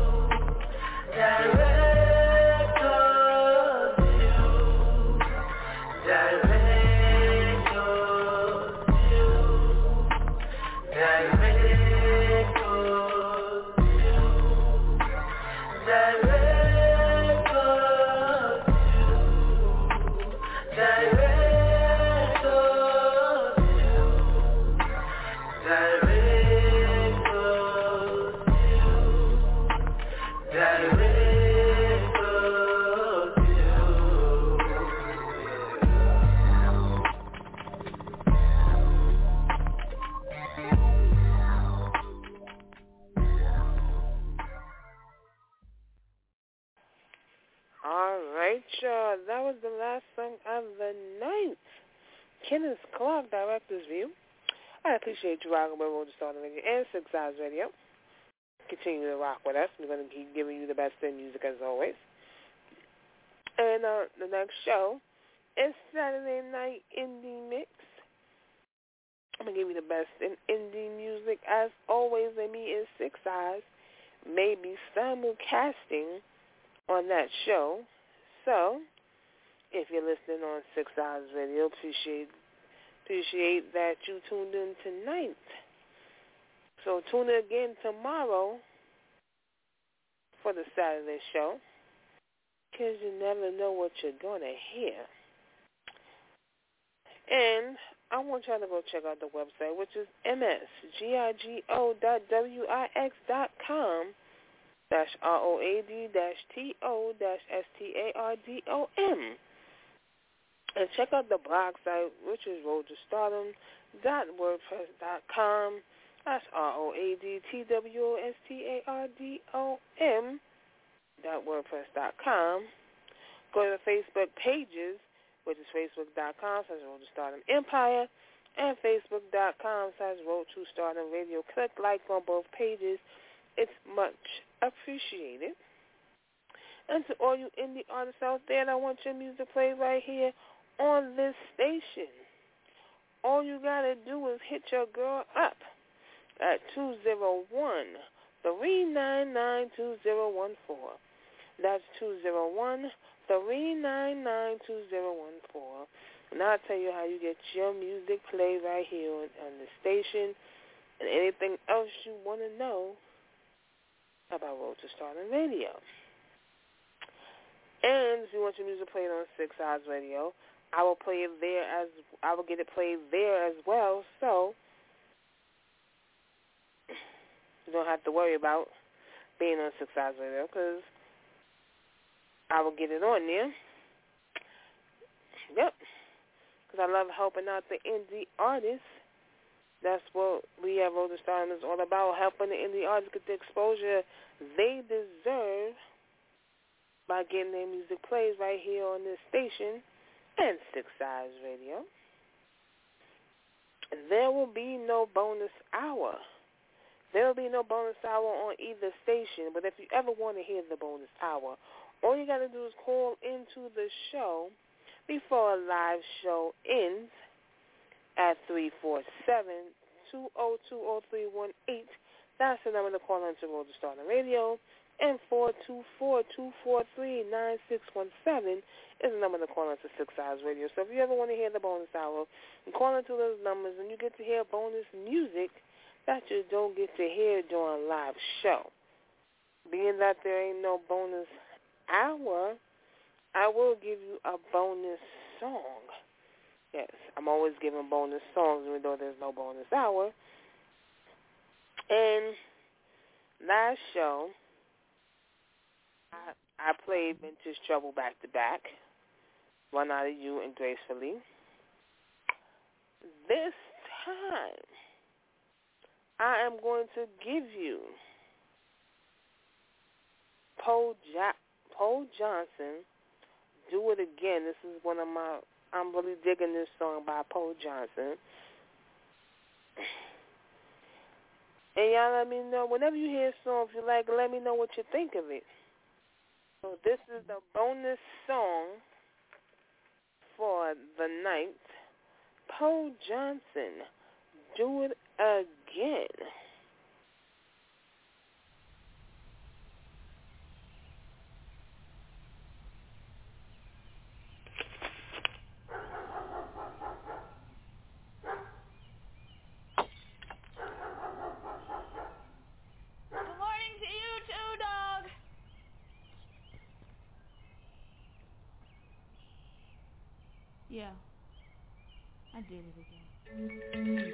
That was the last song of the night. Kenneth Clark, Director's View. I appreciate you rocking with Road to Stardom Radio and Six Eyes Radio. Continue to rock with us. We're going to keep giving you the best in music as always. And the next show is Saturday Night Indie Mix. I'm going to give you the best in indie music as always. And me is Six Eyes. Maybe simulcasting on that show. So, if you're listening on Six Eyes Radio, appreciate that you tuned in tonight. So tune in again tomorrow for the Saturday show, because you never know what you're going to hear. And I want y'all to go check out the website, which is msgigo.wix.com /ROAD-TO-STARDOM. And check out the blog site, which is roadtostardom.wordpress.com. That's ROADTOSTARDOM.wordpress.com. Go to the Facebook pages, which is facebook.com/roadtostardomempire and facebook.com/roadtostardomradio. Click like on both pages. It's much appreciated. And to all you indie artists out there that want your music played right here on this station, all you got to do is hit your girl up at 201-399-2014. That's 201-399-2014. And I'll tell you how you get your music played right here on the station and anything else you want to know about Road to Stardom Radio. And if you want your music played on Six Eyes Radio, I will play it there I will get it played there as well. So you don't have to worry about being on Six Eyes Radio, because I will get it on there. Yep. Because I love helping out the indie artists. That's what we at Road to Stardom is all about, helping the indie artists get the exposure they deserve by getting their music played right here on this station and Six Eyes Radio. There will be no bonus hour. There will be no bonus hour on either station, but if you ever want to hear the bonus hour, all you got to do is call into the show before a live show ends at 347-202-0318. That's the number to call into Road to Stardom Radio. And 424-243-9617 is the number to call into 6 Hours Radio. So if you ever want to hear the bonus hour, you call into those numbers and you get to hear bonus music that you don't get to hear during a live show. Being that there ain't no bonus hour, I will give you a bonus song. Yes, I'm always giving bonus songs even though there's no bonus hour. And last show, I played Vintage Trouble back to back, Run Out of You and Gracefully. This time, I am going to give you Paul Johnson, Do It Again. This is one of my, I'm really digging this song by Paul Johnson. And y'all let me know, whenever you hear a song, if you like, let me know what you think of it. So this is the bonus song for the night. Paul Johnson, Do It Again. Yeah, I did it again.